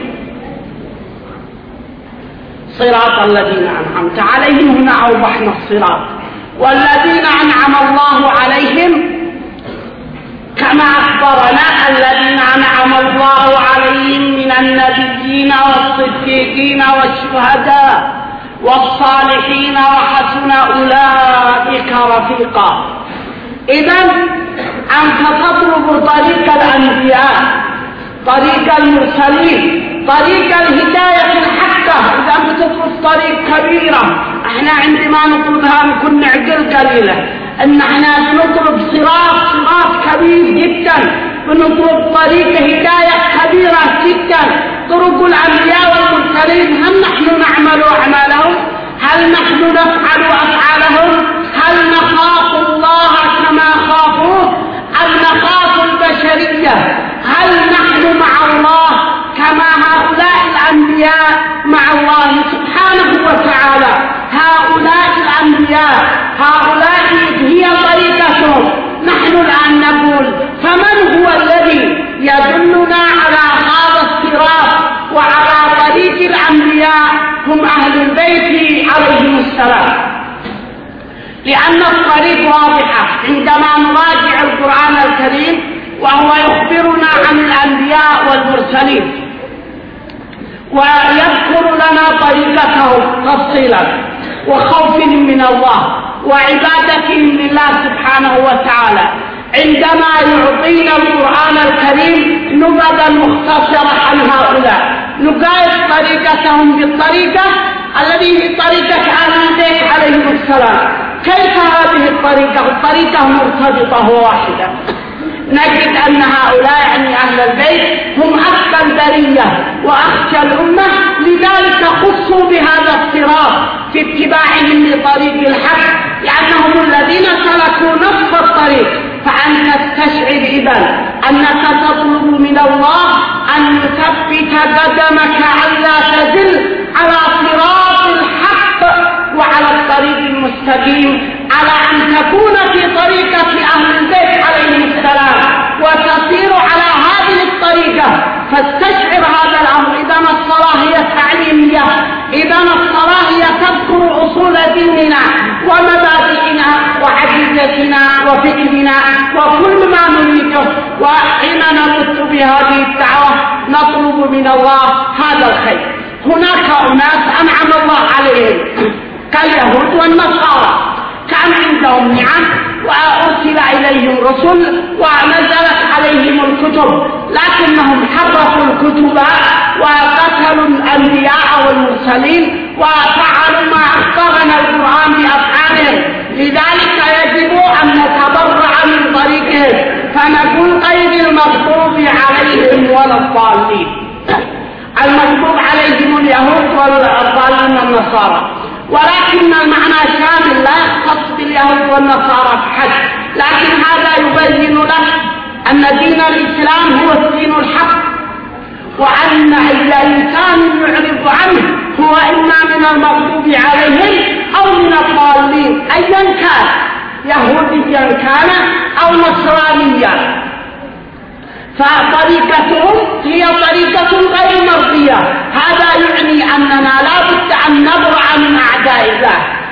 Speaker 2: صراط الذين أنعمت عليهم، هنا أوضحنا الصراط. والذين أنعم الله عليهم كما أخبرنا الذين أنعم الله عليهم من النبيين والصديقين والشهداء والصالحين وحسن أولئك رفيقا. إذن أنت تطلب طريق الأنبياء، طريق المرسلين، طريق الهداية الحقة. إذا أنت تطلب طريق كبيرة، احنا عندما نطلبها نكون نعقل قليلة، ان احنا نطلب صراط صراط كبير جدا، بنطلب طريق هداية كبيرة جدا. طرق الأنبياء والمرسلين، هل نحن نعمل أعمالهم؟ هل نحن نفعل أفعالهم؟ هل نخاف الله كما خافوه؟ هل نخاف البشرية؟ هل نحن مع الله كما هؤلاء الأنبياء مع الله سبحانه وتعالى؟ هؤلاء الأنبياء، هؤلاء هي طريقتهم. نحن الآن نقول فمن هو الذي يدلنا على هذا الصراط وعلى طريق الأنبياء؟ هم أهل البيت عليهم السلام. لأن الطريق واضحة عندما نراجع القرآن الكريم وهو يخبرنا عن الأنبياء والمرسلين ويذكر لنا طريقتهم تفصيلا، وخوفهم من الله وعبادتهم لله سبحانه وتعالى. عندما يعطينا القرآن الكريم نبذة مختصرة عن هؤلاء، نقايس طريقتهم بالطريقة الذي هي طريقة أهل البيت عليهم السلام. كيف هذه الطريقة؟ الطريقة مرتبطة وواحدة. نجد أن هؤلاء يعني أهل البيت هم أخشى البرية وأخشى الأمة، لذلك خصوا بهذا الصراط في اتباعهم لطريق الحق، لأنهم الذين سلكوا نصف الطريق. فأنت تستشعر إذن أنك تطلب من الله أن يثبت قدمك ألا تزل على صراط الحق وعلى الطريق المستقيم، على أن تكون في طريقة أهل البيت عليهم السلام وتصير على هذه الطريقة. فاستشعر هذا الأمر. إذا الصلاة هي تعليمية، إذا الصلاة هي تذكر أصول ديننا ومبادئنا وعقيدتنا وفكرنا وكل ما نريده. وحين نمت بهذه الدعوة نطلب من الله هذا الخير. هناك أناس أنعم الله عليهم كاليهود والنصارى، كان عندهم نعم وأرسل إليهم رسل ونزلت عليهم الكتب، لكنهم حرفوا الكتب وقتلوا الأنبياء والمرسلين وفعلوا ما أخبرنا القرآن بأفعالهم. لذلك يجب أن نتبرع من طريقهم، فنقول غير المغضوب عليهم ولا الضالين. المغضوب عليهم اليهود والضالين النصارى، ولكن المعنى شامل لا يختص باليهود والنصارى فحسب. لكن هذا يبين لك أن دين الإسلام هو الدين الحق، وأن أي إنسان يعرض عنه هو إما من المغضوب عليهم أو من الضالين، أيا كان، يهوديا كان أو نصرانيا. فطريقتهم هي طريقة غير مرضية. هذا يعني أننا لا بد أن نبرأ من أعداء الله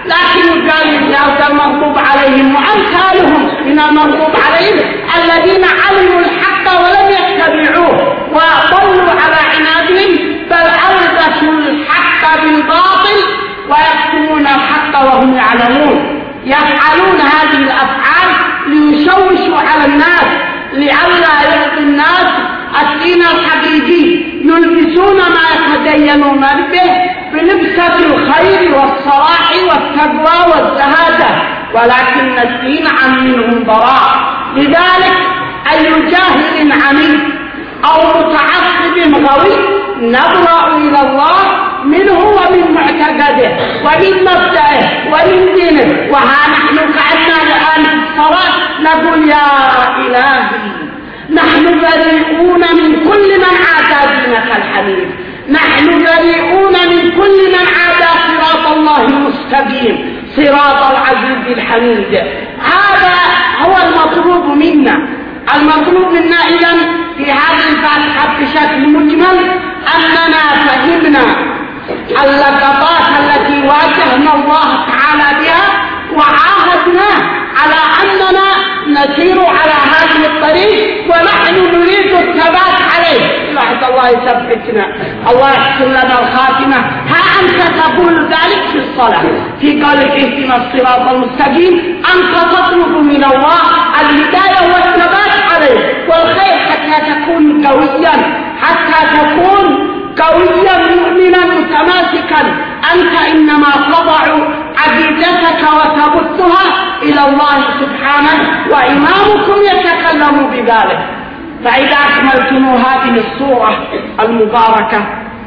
Speaker 2: لكن قال المغضوب عليهم وأمثالهم من المغضوب عليهم الذين علموا الحق ولم يتبعوه وضلوا على عنادهم، بل ألبسوا الحق بالباطل ويكتمون الحق وهم يعلمون. يفعلون هذه الأفعال ليشوشوا على الناس لئلا يعطي الناس الدين الحقيقي، يلبسون ما يتدينون به بلبسة الخير والصلاح والتقوى والزهادة، ولكن الدين عن منهم براء. لذلك أي جاهل عميد أو متعصب غوي نبرأ إلى الله منه ومن معتقده ومن مبدأه ومن دينه. وها نحن قعدنا الآن في الصلاة نقول يا إلهي نحن بريئون من كل من عادى دينك الحنيف، نحن بريئون من كل من عادى صراط الله المستقيم صراط العزيز الحميد. هذا هو المطلوب منا. المطلوب منا إذن في هذه الفاتحة بشكل مجمل أننا فهمنا اللقطات التي واجهنا الله تعالى بها وعاهدنا على أننا نسير على هذه الطريق ونحن نريد الثبات عليه. لعل الله يثبتنا، الله يحسن لنا الخاتمة. ها أنت تقول ذلك في الصلاة في قولك اهدنا الصراط المستقيم، أنت تطلب من الله الهداية والثبات عليه والخير حتى تكون قويا، حتى تكون قويا مؤمنا متماسكا. أنت إنما تضع عقيدتك وتبثها إلى الله سبحانه وإمامكم يتكلم بذلك. فإذا أكملتم هذه السورة المباركة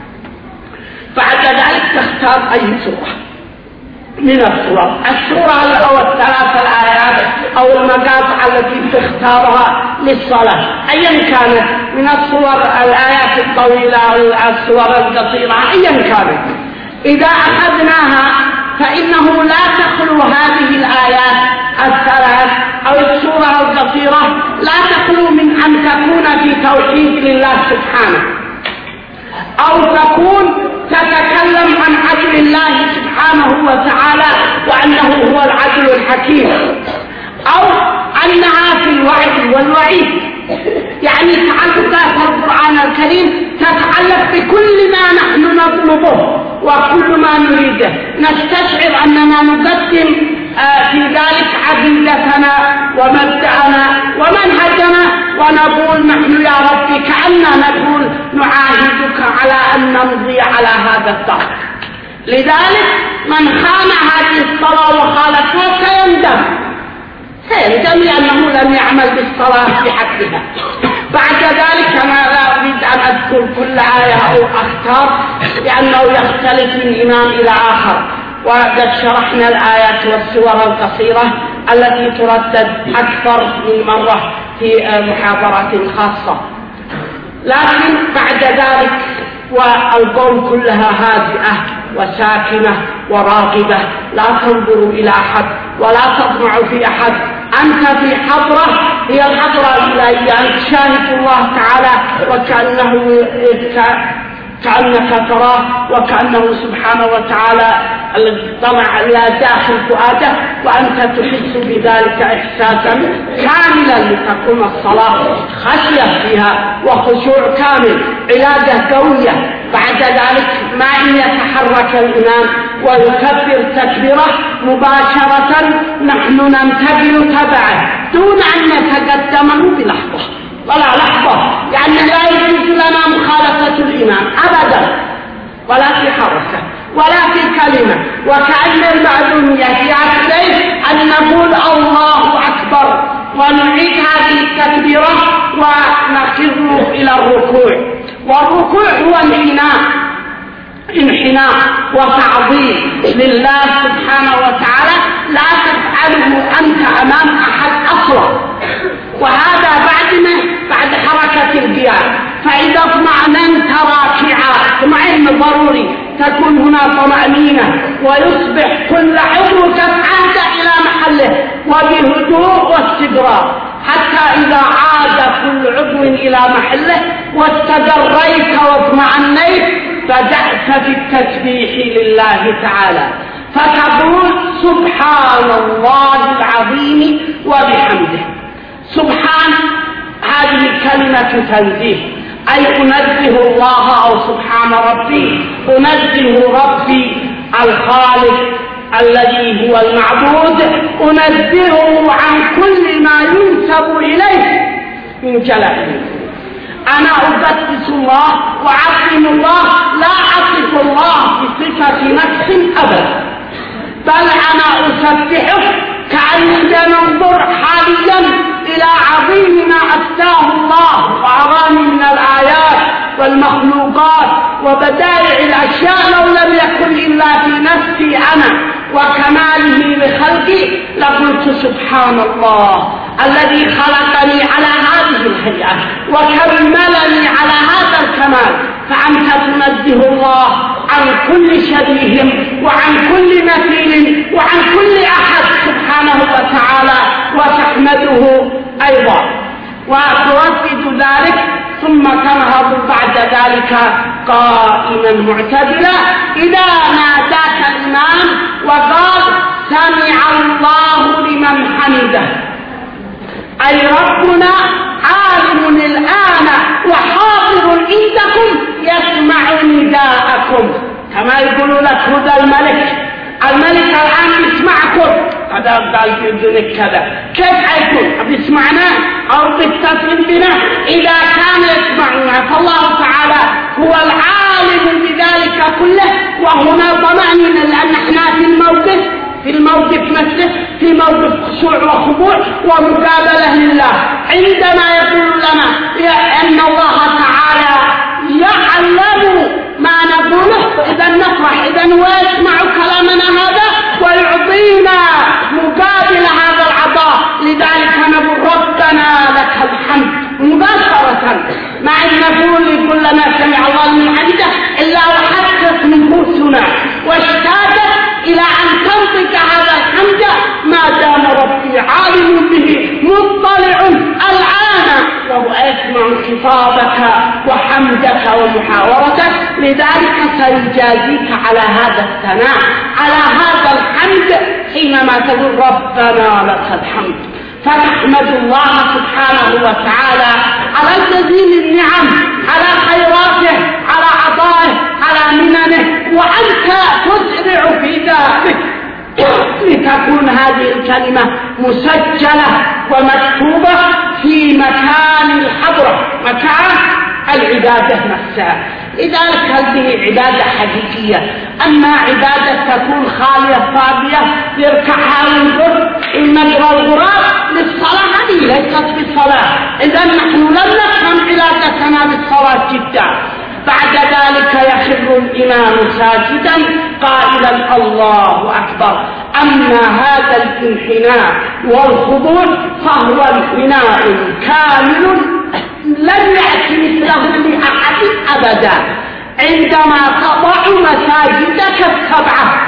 Speaker 2: بعد ذلك تختار أي سورة من السورة السورة أو الثلاث الآيات أو المقاطع التي تختارها للصلاة أيا كانت من الصور الآيات الطويلة أو الصور القصيرة أيا كانت. إذا أخذناها فإنه لا تخلو هذه الآيات الثلاث أو السورة القصيرة لا تخلو من أن تكون في توحيد لله سبحانه، أو تكون تتكلم عن عدل الله سبحانه وتعالى وأنه هو العدل الحكيم، أو أنها في الوعد والوعيد، يعني تعلقات القرآن الكريم تتعلق بكل ما نحن نطلبه وكل ما نريده. نستشعر أننا نقدم في ذلك عقيدتنا ومبدأنا ومنهجنا ونقول نحن يا ربي كأننا نقول نعاهدك على أن نمضي على هذا الدرب. لذلك من خان هذه الصلاة وخالفها سيندم سيندم لأنه لم يعمل بالصلاة بحقها. بعد ذلك أنا لا أريد أن أذكر كل آية أو أختار لأنه يختلف من إمام إلى آخر، وقد شرحنا الآيات والسور القصيرة التي تردد أكثر من مرة في محاضرات خاصة. لكن بعد ذلك والقوم كلها هادئة وساكنة وراغبة، لا تنظر إلى أحد ولا تطمع في أحد. أنت في حضرة هي الحضرة الإلهية، أنت شاهد الله تعالى وكأنه كأنك تراه وكأنه سبحانه وتعالى طمع لا داخل فؤاده، وأنت تحس بذلك إحساسا كاملا لتكون الصلاة خشية فيها وخشوع كامل، علاجة قوية. بعد ذلك ما إن يتحرك الإمام ويكبر تكبيره مباشرة نحن ننتبه تبعه دون أن نتقدمه بلحظة ولا لحظة، يعني لا يجوز لنا مخالفة الإمام أبدا، ولا في حركة ولا في كلمة، وكأن المعلومية في عقليه أن نقول الله أكبر ونعيد هذه التكبيرة ونخر إلى الركوع. والركوع هو انحناء انحناء وتعظيم لله سبحانه وتعالى لا تفعله أنت أمام أحد أصلا، وهذا بعد ما بعد حركة القيام. فإذا اطمأننت راكعا اطمئن ضروري تكون هنا طمأنينة ويصبح كل عضو قد عاد إلى محله وبهدوء واستقرار، حتى إذا عاد كل عضو إلى محله واستقريت واطمأنيت بدأت بالتسبيح لله تعالى. فتقول سبحان الله العظيم وبحمده. سبحان هذه كلمة تنزيه، أي أنزه الله أو سبحان ربي، أنزه ربي الخالق الذي هو المعبود، أنزهه عن كل ما ينسب إليه من جلاله. أنا أقدس الله وأعظم الله، لا أصف الله بصفة نفس أبدا، بل أنا أسبحه كأننا ننظر حاليا إلى عظيم ما أتاه الله وأعظم من الآيات والمخلوقات وبدائع الأشياء لو لم يكن إلا في نفسي أنا وكماله لخلقي لقلت سبحان الله الذي خلقني على هذه الهيئة وكملني على هذا الكمال. فأنت تنزه الله عن كل شبيه وعن كل مثيل وعن كل أحد سبحانه وتعالى وتحمده أيضا وتردد ذلك، ثم تنهض بعد ذلك قائما معتدلا إذا ناداك الإمام وقال سمع الله لمن حمده، أي ربنا عالم الآن وحاضر عندكم يسمع نداءكم، كما يقول لك هدى الملك، الملك الآن يسمعكم، هذا قال في أذنك كذا، كيف حيكون؟ بيسمعنا أو بيتصل بنا؟ إذا كان يسمعنا فالله تعالى هو العالم بذلك كله. وهنا طمأنينا لأن احنا في الموقف في الموقف نفسه في موقف خشوع وخضوع ومقابلة لله، عندما يقول لنا أن الله تعالى يعلم ما نقوله إذا نفرح، إذا ويسمع كلامنا هذا ويعطينا مقابل هذا العطاء. لذلك نقول ربنا لك الحمد مباشرة، مع أن نقول يقول لنا سمع الله من حمده إلا وحدث نفوسنا واشتاقت إلى أن تنطق هذا الحمد ما دام ربي عالم به مطلع الآن وهو يسمع خطابك وحمدك ومحاورتك. لذلك سيجازيك على هذا الثناء على هذا الحمد حينما تقول ربنا لك الحمد، فتحمد الله سبحانه وتعالى على جزيل النعم، على خيراته، على عطائه، على مننه، وأنت تسرع في ذلك لتكون هذه الكلمة مسجلة ومكتوبة في مكان الحضرة، مكان العبادة نفسها. لذلك هذه عبادة حقيقية. أما عبادة تكون خالية فاضية يركعها وينظر المجرى الغراب للصلاة، هذه ليست بالصلاة. إذا نحن لم نفهم عبادتنا بالصلاة جدا. بعد ذلك يخر الإمام ساجدا قائلا الله أكبر. أما هذا الانحناء والخضوع فهو انحناء كامل لم يأتي مثله لأحد أبدا. عندما تضع مساجدك السبعة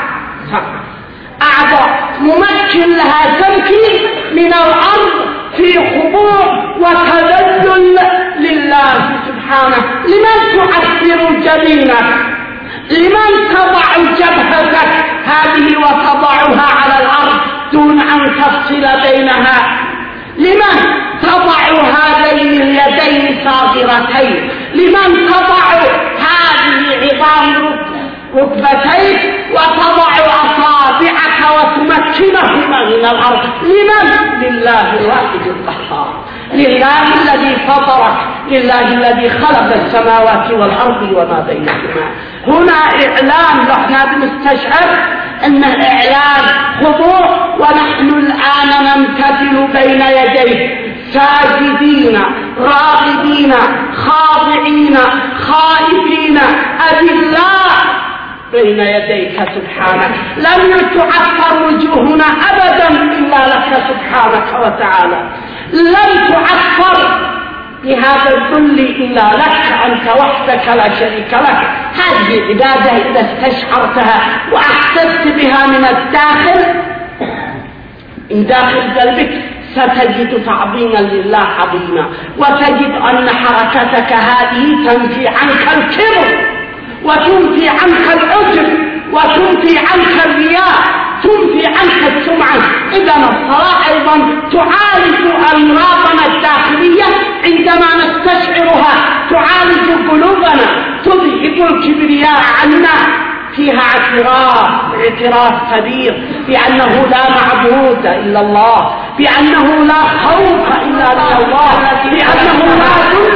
Speaker 2: أعضاء ممكن لها تمكين من الأرض في خضوع وتذلل لله سبحانه. لمن تعثر جبينك؟ لمن تضع جبهتك هذه وتضعها على الأرض دون أن تفصل بينها؟ لمن تضع هذين اليدين صاغرتين؟ لمن تضع هذه عظام ركبتيك وتضع أصابعك وتمكنهما من الأرض؟ لمن؟ لله الواحد القهار، لله الذي فطرك، لله الذي خلق السماوات والأرض وما بينهما. هنا إعلان، نحن بنستشعر أن إعلان خضوع، ونحن الآن نمتثل بين يديه ساجدين راغبين خاضعين خائفين أذلاء بين يديك سبحانك. لم تعثر وجوهنا أبدا إلا لك سبحانك وتعالى، لم تعثر بهذا الذل إلا لك، أنت وحدك لا شريك لك. هذه عبادة إذا استشعرتها وأحسست بها من الداخل من داخل قلبك ستجد تعظيما لله عظيما، وتجد أن حركتك هذه تنفي عنك الكبر وتنفي عنك العجب وتنفي عنك الرياء، تنفي عنك السمعة. إذا الصلاة أيضا تعالج أمراضنا الداخلية عندما نستشعرها، تعالج قلوبنا، تذهب الكبرياء عنا. فيها اعتراف اعتراف كبير بأنه لا معبود إلا الله، بأنه لا خوف إلا من الله، بأنه لا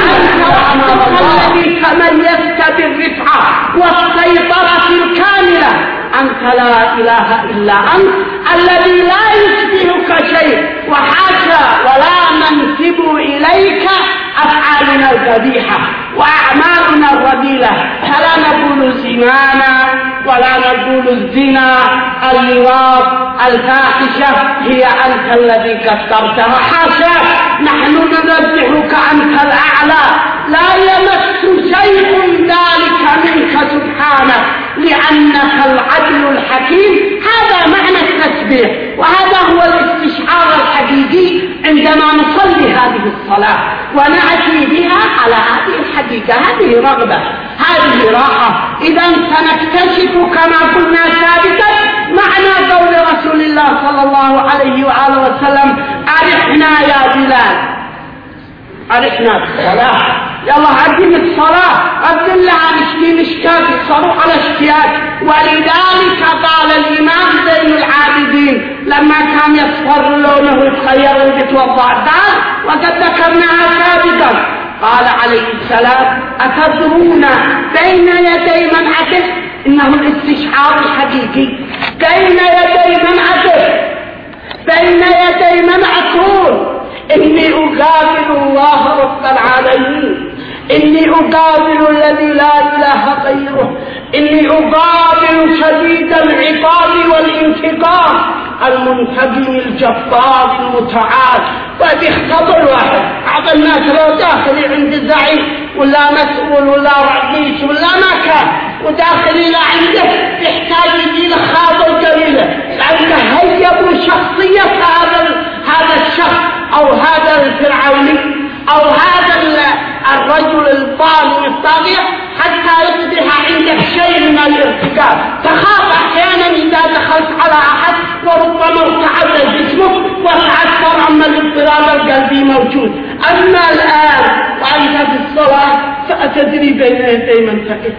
Speaker 2: ذل الذي تميزت بالرفعة والسيطرة الكاملة. أنت لا إله إلا أنت الذي لا يشبهك شيء، وحاشا ولا ننسب إليك أفعالنا القبيحة وأعمالنا الرذيلة، فلا نقول زنانا ولا نقول الزنا، اللواط، الفاحشة هي أنت الذي كسرتها، حاشا. نحن ننزهك أنت الأعلى، لا يمس شيء ذلك منك سبحانه، لأنك العدل الحكيم. هذا معنى التسبيح، وهذا هو الاستشعار الحقيقي عندما نصلي هذه الصلاة ونأتي بها على هذه الحقيقة. هذه رغبة، هذه راحة. إذا سنكتشف كما قلنا سابقا معنى قول رسول الله صلى الله عليه وآله وسلم: أرحنا يا بلال، أرحنا بالصلاة، يلا عدم الصلاة، أبدل لها مشكين اشتاك، صاروح على اشتياك. ولذلك قال الإمام زين العابدين لما كان يصفر لونه يتخير ويتوضع الدار، وقد ذكرناها سابقا، قال عليه السلام: أتدرون بين يدي من عتب؟ إنه الاستشعار الحقيقي. بين يدي من عتب، بين يدي من أقول إني أقابل الله رب العالمين، إني أقابل الذي لا إله غيره، إني أقابل شديد العقاب والانتقام، المنتقم الجبار المتعال. وبيختبر واحد بعض الناس لو داخلي عند زعيم ولا مسؤول ولا رئيس ولا ما كان، وداخلي لا عنده، يحتاج يجي له خاطر قليله، لأنه هيبوا شخصية هذا هذا الشخص أو هذا الفرعوني أو هذا الرجل الظالم الطاغية، حتى يصبح عندك شيء من الارتكاب. تخاف أحيانا إذا دخلت على أحد وربما ارتعد جسمك وتعثر، أما الاضطراب القلبي موجود. أما الآن وأنت في الصلاة فأتدري بين يدي من تقف.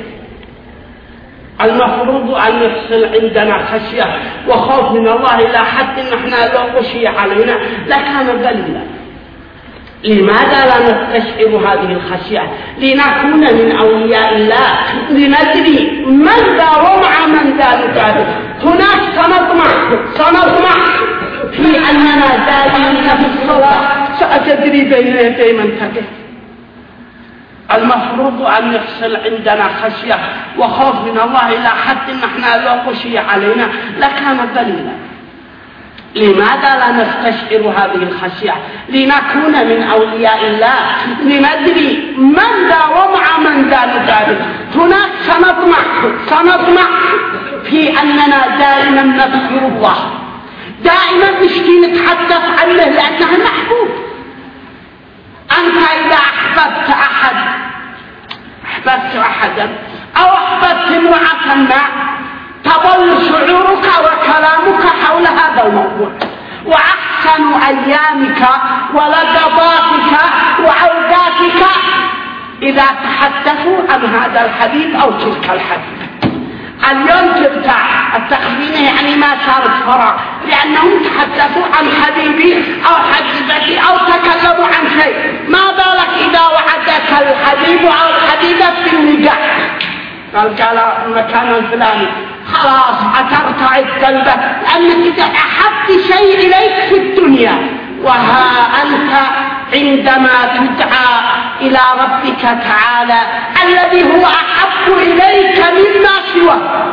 Speaker 2: المفروض أن يحصل عندنا خشية وخوف من الله إلى حد نحن لو غشي علينا لكان قليلا. لماذا لا نستشعر هذه الخشية؟ لنكون من أولياء الله، لندري من ذا ومع من ذا نجادل. هناك سنطمع سنطمع في أننا دائما في الصلاة سأتدري بين يدي من تقف. المفروض أن يحصل عندنا خشية وخوف من الله إلى حد نحن لو غشي علينا لكان قليلا. لماذا لا نستشعر هذه الخشية؟ لنكون من أولياء الله، لندري من ذا ومع من ذا نجادل. هناك سنطمع سنطمع في أننا دائما نذكر الله، دائما نشتي نتحدث عنه لأنه محبوب. أنت إذا أحببت أحد أحببت أحدا أو أحببت امرأة ما، تظل شعورك وكلامك حول هذا الموضوع، وأحسن أيامك ولقطاتك وأوقاتك إذا تحدثوا عن هذا الحديث أو تلك الحديث. اليوم ترتاح التخمين يعني ما صارت فرع، لأنهم تحدثوا عن حبيبي أو حبيبتي أو تكلموا عن شيء. ما بالك إذا وعدك الحبيب أو الحبيبة في النجاح، قال قال المكان الفلاني، خلاص هترتعد قلبك لأنك إذا أحبت شيء إليك في الدنيا. وها أنت عندما تدعى إلى ربك تعالى الذي هو أحب إليك مما سواه،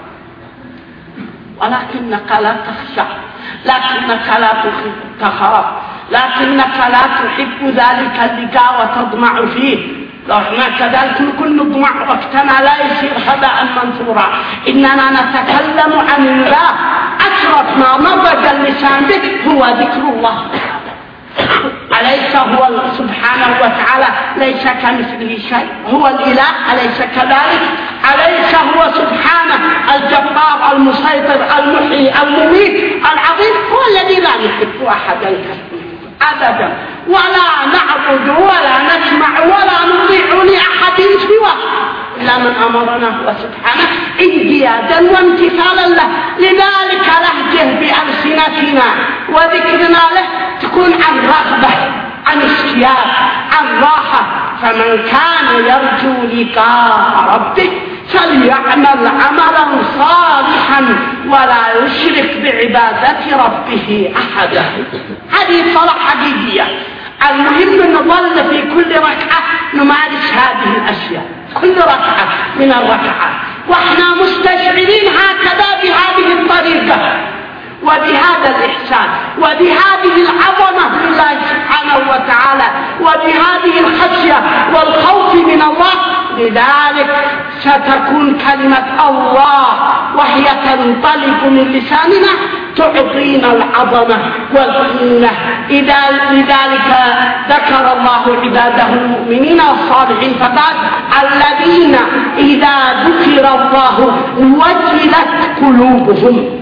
Speaker 2: ولكنك لا تخشع، لكنك لا تخاف، لكنك لا تحب ذلك اللقاء وتطمع فيه. لو احنا كذلك نكون نطمع وقتنا لا يصير هباء منثورا. إننا نتكلم عن الله، أشرف ما نضج اللسان به هو ذكر الله. أليس هو سبحانه وتعالى ليس كمثله شيء؟ هو الإله أليس كذلك؟ أليس هو سبحانه الجبار المسيطر المحيي المميت العظيم؟ هو الذي لا نحب أحدا كثيرا أبدا، ولا نعبد ولا نسمع ولا نطيع لأحد سواه إلا من أمرنا هو سبحانه انقيادا وامتثالا له. لذلك لهجه بألسنتنا وذكرنا له تكون عن رغبة، عن اشتياق، عن راحة. فمن كان يرجو لقاء ربه فليعمل عملا صالحا ولا يشرك بعبادة ربه أحدا. هذه صلاة حقيقية. المهم نظل في كل ركعة نمارس هذه الأشياء، كل ركعة من الركعات واحنا مستشعرين هكذا بهذه الطريقة وبهذا الإحسان وبهذه العظمة لله سبحانه وتعالى وبهذه الخشية والخوف من الله. لذلك ستكون كلمة الله وهي تنطلق من لساننا تعطينا العظمة والقيمة. إذا لذلك ذكر الله عباده المؤمنين الصالحين فقال الذين إذا ذكر الله وجلت قلوبهم.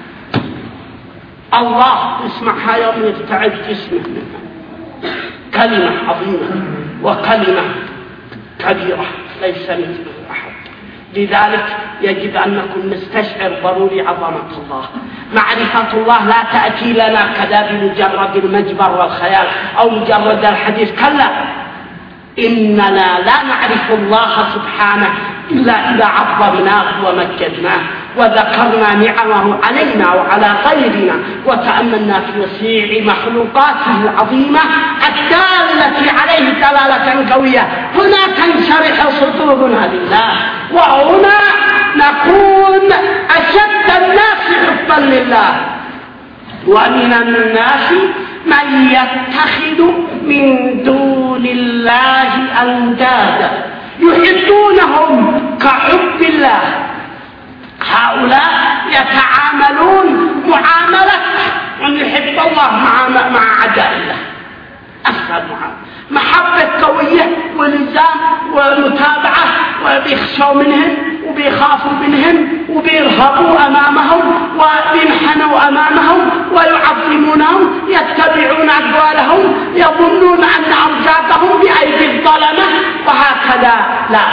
Speaker 2: الله اسمعها يوم يستعد جسمه منها، كلمة عظيمة وكلمة كبيرة ليس مثله أحد. لذلك يجب أن نكون نستشعر ضروري عظمة الله. معرفة الله لا تأتي لنا كذا بمجرد المجبر والخيال أو مجرد الحديث، كلا، إننا لا نعرف الله سبحانه إلا إذا عظمناه ومجدناه وذكرنا نعمه علينا وعلى غيرنا وتأملنا في وسيع مخلوقاته العظيمة الدالة عليه دلالة قوية. هنا تنشرح صدورنا لله، وهنا نكون أشد الناس حبا لله. ومن الناس من يتخذ من دون الله أندادا يحبونهم كحب الله. هؤلاء يتعاملون معاملة من يحب الله مع مع أعداء الله. أسهل معاملة، محبة قوية والتزام ومتابعة، وبيخشوا منهم وبيخافوا منهم وبيرهبوا أمامهم وبينحنوا أمامهم ويعظمونهم، يتبعون أقوالهم، يظنون أن أرزاقهم بأيدي الظلمة وهكذا. لا،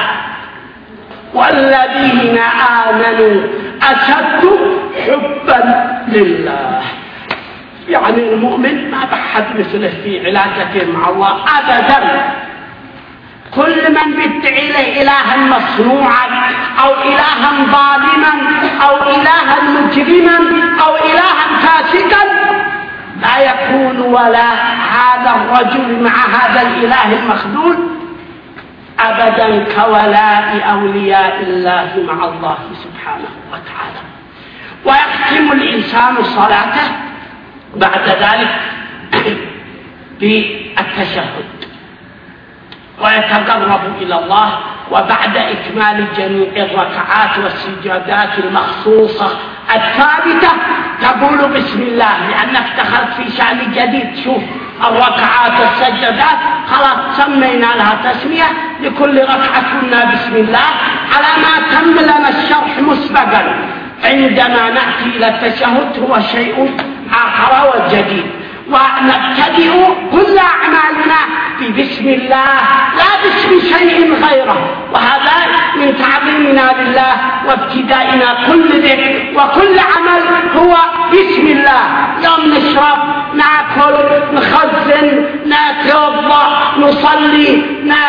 Speaker 2: والذين آمنوا أشد حبا لله. يعني المؤمن ما بحد مثله في علاقته مع الله أبدا. كل من بيدعي له إلها مصنوعا أو إلها ظالما أو إلها مجرما أو إلها فاسقا لا يكون ولا هذا الرجل مع هذا الإله المخذول أبدا كولاء أولياء الله مع الله سبحانه وتعالى. ويختم الإنسان صلاته بعد ذلك بالتشهد ويتقرب إلى الله، وبعد إكمال جميع الركعات والسجادات المخصوصة الثابتة تقول بسم الله، لأنك دخلت في شأن جديد. شوف الركعات والسجادات خلاص سمينا لها تسمية، لكل ركعة قلنا بسم الله على ما تم لنا الشرح مسبقا. عندما نأتي إلى التشهد هو شيء آخر وجديد، ونبتدئ كل أعمالنا ببسم الله لا باسم شيء غيره، وهذا من تعظيمنا لله وابتدائنا كل ذكر وكل عمل هو بسم الله. يوم نشرب، نأكل، نخزن، نتوضأ، نصلي،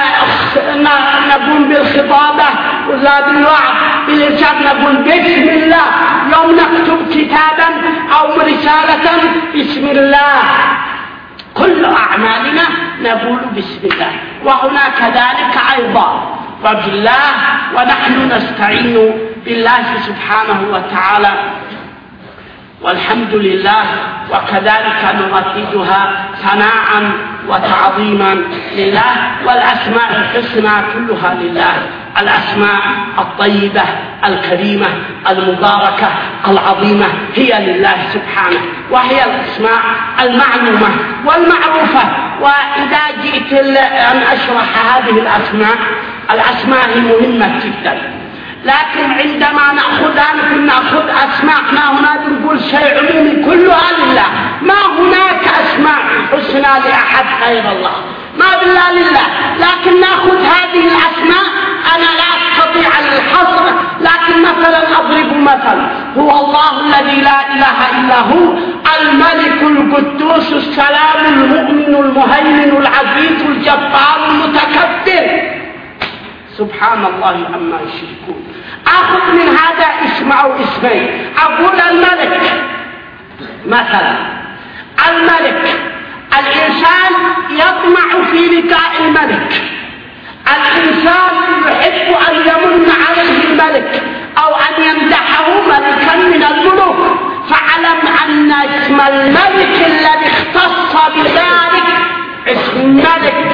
Speaker 2: نقوم بالخطابة ولا بالوعظ بالإرشاد نقول بسم الله. يوم نكتب كتابا أو رسالة بسم الله. كل أعمالنا نقول بسم الله. وهنا كذلك أيضا وبالله، ونحن نستعين بالله سبحانه وتعالى والحمد لله، وكذلك نرددها ثناء وتعظيما لله. والأسماء الحسنى كلها لله، الأسماء الطيبة الكريمة المباركة العظيمة هي لله سبحانه، وهي الأسماء المعلومة والمعروفة. وإذا جئت أن أشرح هذه الأسماء، الأسماء هي مهمة جدا، لكن عندما نأخذ نأخذ أسماءنا هنا نقول شيء عمومي كلها لله، ما هناك أسماء حسنى لأحد غير الله، ما بالله لله. لكن نأخذ هذه الأسماء، أنا لا أستطيع الحصر، لكن مثلا أضرب مثل: هو الله الذي لا إله إلا هو، الملك القدوس السلام المؤمن المهيمن العزيز الجبار المتكبر، سبحان الله عما يشركون. أخذ من هذا اسم أو اسمين، أقول الملك مثلا، الملك الإنسان يطمع في لقاء الملك، الإنسان يحب أن يمن عليه الملك أو أن يمدحه ملكا من الملوك، فاعلم أن اسم الملك الذي اختص بذلك اسم ملك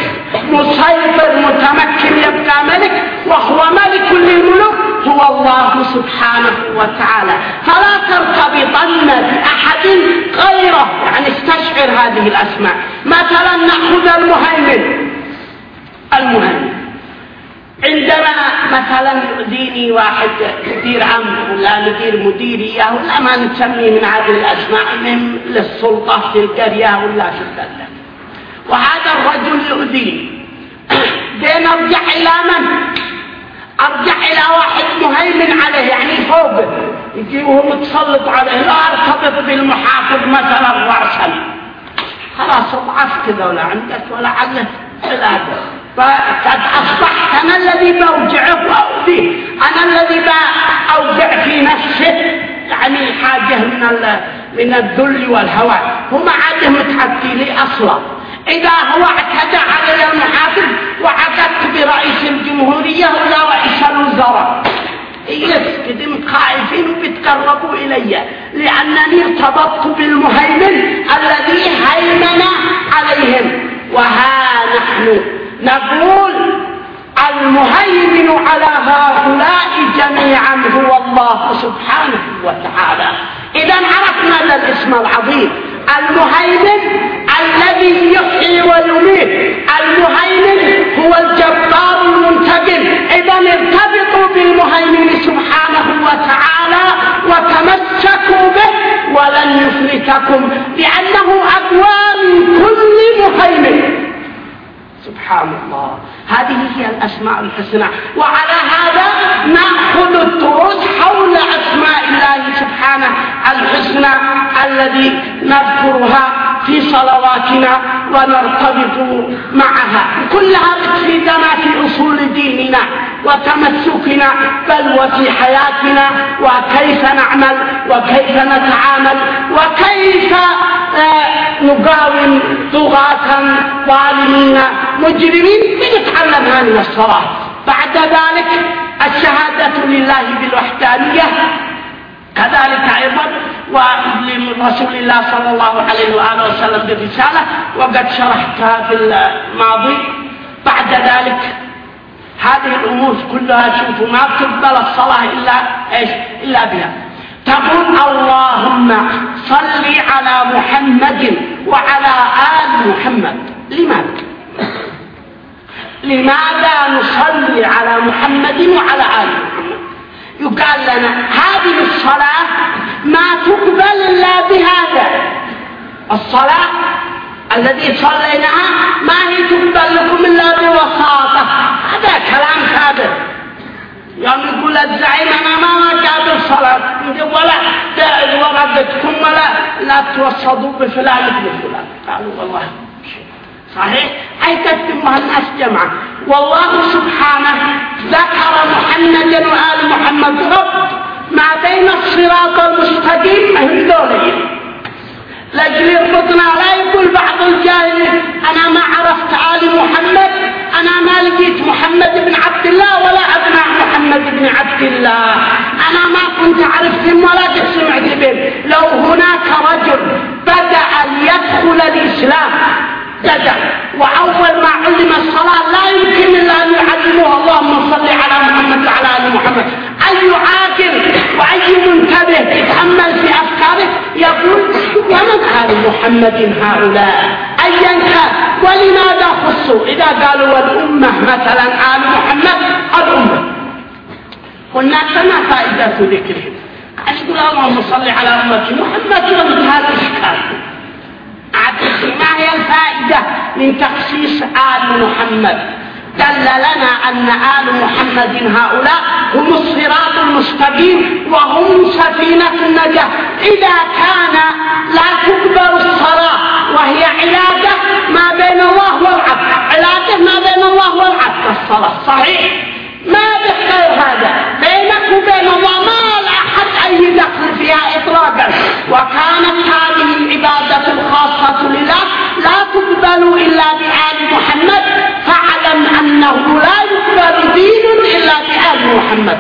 Speaker 2: مسيطر متمكن يبقى ملك وهو ملك للملوك هو الله سبحانه وتعالى، فلا ترتبطن بأحد غيره. يعني استشعر هذه الأسماء. مثلا نأخذ المهيمن، المهيمن عندما مثلا يؤذيني واحد مدير عام ولا مدير مديرية ولا ما نسميه من هذه الأسماء من للسلطة في القرية ولا في البلد، وهذا الرجل يؤذيني، بين أرجع إلى من؟ أرجع إلى واحد مهيمن عليه، يعني فوقه يجي وهو متسلط عليه، لا أرتبط بالمحافظ مثلا رأسا، خلاص ضعفت كذا ولا عندك ولا عقله علاجه، فقد أصبحت أنا الذي بأوجعه وأؤذيه، أنا الذي بأوجع في نفسه، يعني حاجة من من الذل والهوى، هو ما عاده متحدي لي أصلا. إذا هو اعتدى علي المحافظ وعقدت برئيس الجمهورية ولا رئيس الوزراء، يسكتم خائفين وبيتقربوا إلي لأنني ارتبطت بالمهيمن الذي هيمن عليهم. وها نحن نقول المهيمن على هؤلاء جميعا هو الله سبحانه وتعالى. إذا عرفنا هذا الاسم العظيم، المهيمن الذي يحيي ويميت، المهيمن هو الجبار المنتقم. إذا ارتبطوا بالمهيمن سبحانه وتعالى وتمسكوا به ولن يفلتكم، لأنه أقوى من كل مهيمن. سبحان الله، هذه هي الأسماء الحسنى. وعلى هذا نأخذ الدروس حول أسماء الله سبحانه الحسنى الذي نذكرها في صلواتنا ونرتبط معها، كلها بتفيدنا في أصول ديننا وتمسكنا بل وفي حياتنا، وكيف نعمل وكيف نتعامل وكيف نقاوم طغاة ظالمين مجرمين. بنتعلمها من الصلاة. بعد ذلك الشهادة لله بالوحدانية كذلك أيضا، ولرسول الله صلى الله عليه وآله وسلم بالرسالة، وقد شرحتها في الماضي. بعد ذلك هذه الأمور كلها شوفوا ما تقبل الصلاة إلا إيش؟ إلا بها. تقول اللهم صل على محمد وعلى آل محمد. لماذا؟ لماذا نصلي على محمد وعلى آل محمد؟ يقال لنا هذه الصلاة ما تقبل إلا بهذا. الصلاة الذي صليناها ما هي تقبل لكم إلا بوساطة. هذا كلام كاذب. يوم يقول الزعيم أنا ما قابل صلاة ولا وردتكم ولا لا توصدوا بفلان ابن فلان، قالوا والله صحيح، أي تكتمها الناس جمعا. والله سبحانه ذكر محمدا وآل محمد، رب ما بين الصراط المستقيم ما هي دولين لأجل يربطنا. لا يقول بعض الجاهلين أنا ما عرفت آل محمد، أنا ما لقيت محمد بن عبد الله ولا أبناء محمد بن عبد الله، أنا ما كنت عرفتهم ولا قد سمعت بهم. لو هناك رجل بدأ ليدخل الإسلام بدأ وأول ما علم الصلاة لا يمكن إلا أن يعلمه اللهم صل على محمد وعلى آل محمد، أي عاقل وأي منتبه يتأمل في أفكاره يقول ومن آل محمد هؤلاء أيا كان، ولماذا خصوا؟ إذا قالوا والأمة مثلا آل محمد، الأمة قلنا فما فائدة ذكرهم؟ قال يقول اللهم صل على أمة محمد وانتهى الإشكال. ما هي الفائدة من تخصيص آل محمد؟ دل لنا أن آل محمد هؤلاء هم الصراط المستقيم وهم سفينة النجاة. إذا كان لا تقبل الصلاة وهي علاقة ما بين الله والعبد، علاقة ما بين الله والعبد الصلاة صحيح، ما بغير هذا بينك وبين الله ما لأحد أي دخل فيها إطلاقا. وكانت هذه العبادة الخاصة لله لا تقبل إلا بآل محمد، فاعلم أنه لا يقبل دين إلا بآل محمد.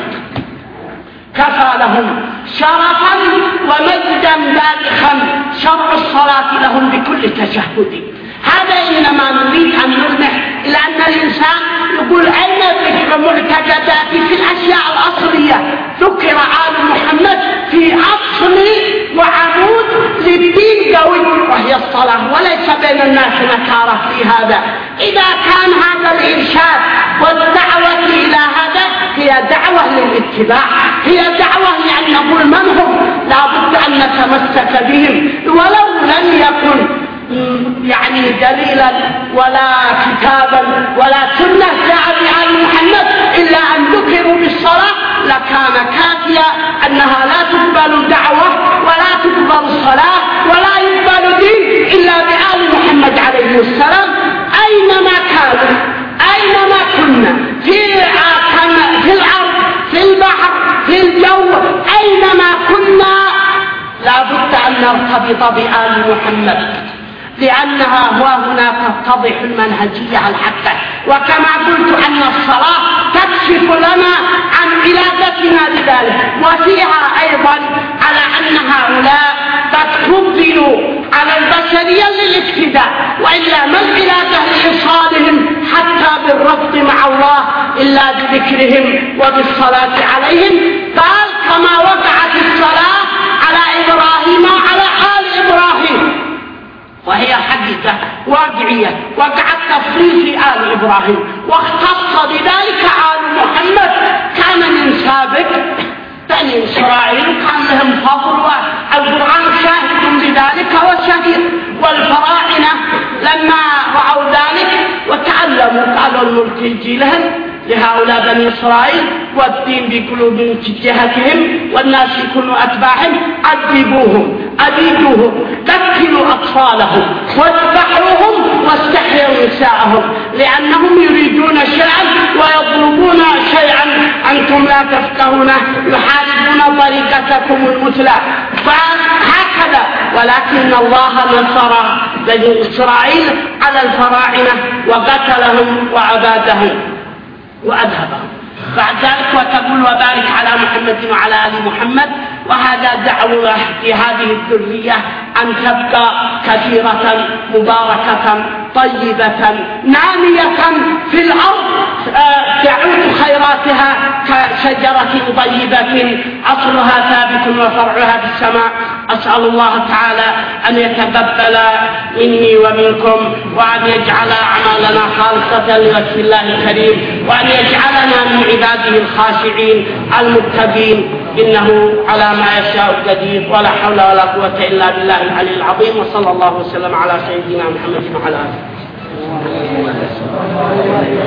Speaker 2: كفى لهم شرفا ومجدا بالغا شرع الصلاة لهم بكل تشهد. هذا إنما نريد أن نلمح إلى أن الإنسان يقول أين ذكر معتقداتي في الأشياء الأصلية؟ ذكر آل محمد في أصل وعمود للدين قوي وهي الصلاة، وليس بين الناس نكارة في هذا. إذا كان هذا الإرشاد والدعوة إلى هذا هي دعوة للاتباع، هي دعوة لأن نقول من هم، لا بد أن نتمسك بهم ولو لم يكن يعني دليلا ولا كتابا ولا سنة جاء بآل محمد، إلا أن ذكروا بالصلاة لكان كافيا أنها لا تقبل دعوة ولا تقبل صلاة ولا يقبل دين إلا بآل محمد عليه السلام. أينما كانوا أينما كنا في في الأرض في البحر في الجو أينما كنا لا بد أن نرتبط بآل محمد، لأنها هو هنا تتضح المنهجية الحقة. وكما قلت أن الصلاة تكشف لنا عن علاقتنا لذلك، وفيها أيضا على أن هؤلاء قد فضلوا على البشرية للاقتداء، وإلا ما العلاقة لإيصالهم حتى بالربط مع الله إلا بذكرهم وبالصلاة عليهم. قال كما وقعت الصلاة على إبراهيم وعلى آل إبراهيم، وهي حديثة واقعية وقعت تفصيل في آل إبراهيم، واختص بذلك آل محمد. كان من سابق بني إسرائيل كان لهم فضل، والقرآن شاهد بذلك وشهيد. والفراعنة لما رأوا ذلك وتعلموا قالوا الملك يجي لهم لهؤلاء بني إسرائيل والدين بقلوبهم جهتهم والناس يكونوا أتباعهم، أدبوهم أديدوهم قتلوا أطفالهم واذبحوهم واستحيوا نساءهم، لأنهم يريدون شيئا ويطلبون شيئا أنتم لا تفقهونه، يحاربون طريقتكم المثلى. فهكذا ولكن الله نصر بني إسرائيل على الفراعنة وقتلهم وعبادهم وأذهبهم. بعد ذلك وتقول وبارك على محمد وعلى آل محمد. وهذا دعوة في هذه الذرية أن تبقى كثيرة مباركة طيبة نامية في الأرض، تعود خيراتها كشجرة طيبة أصلها ثابت وفرعها في السماء. أسأل الله تعالى أن يتقبل مني ومنكم، وأن يجعل أعمالنا خالصة لوجه الله الكريم، وأن يجعلنا من عباده الخاشعين المتقين، إنه على ما يشاء قدير، ولا حول ولا قوة إلا بالله العلي العظيم. وصلى الله وسلم على سيدنا محمد وعلى آله.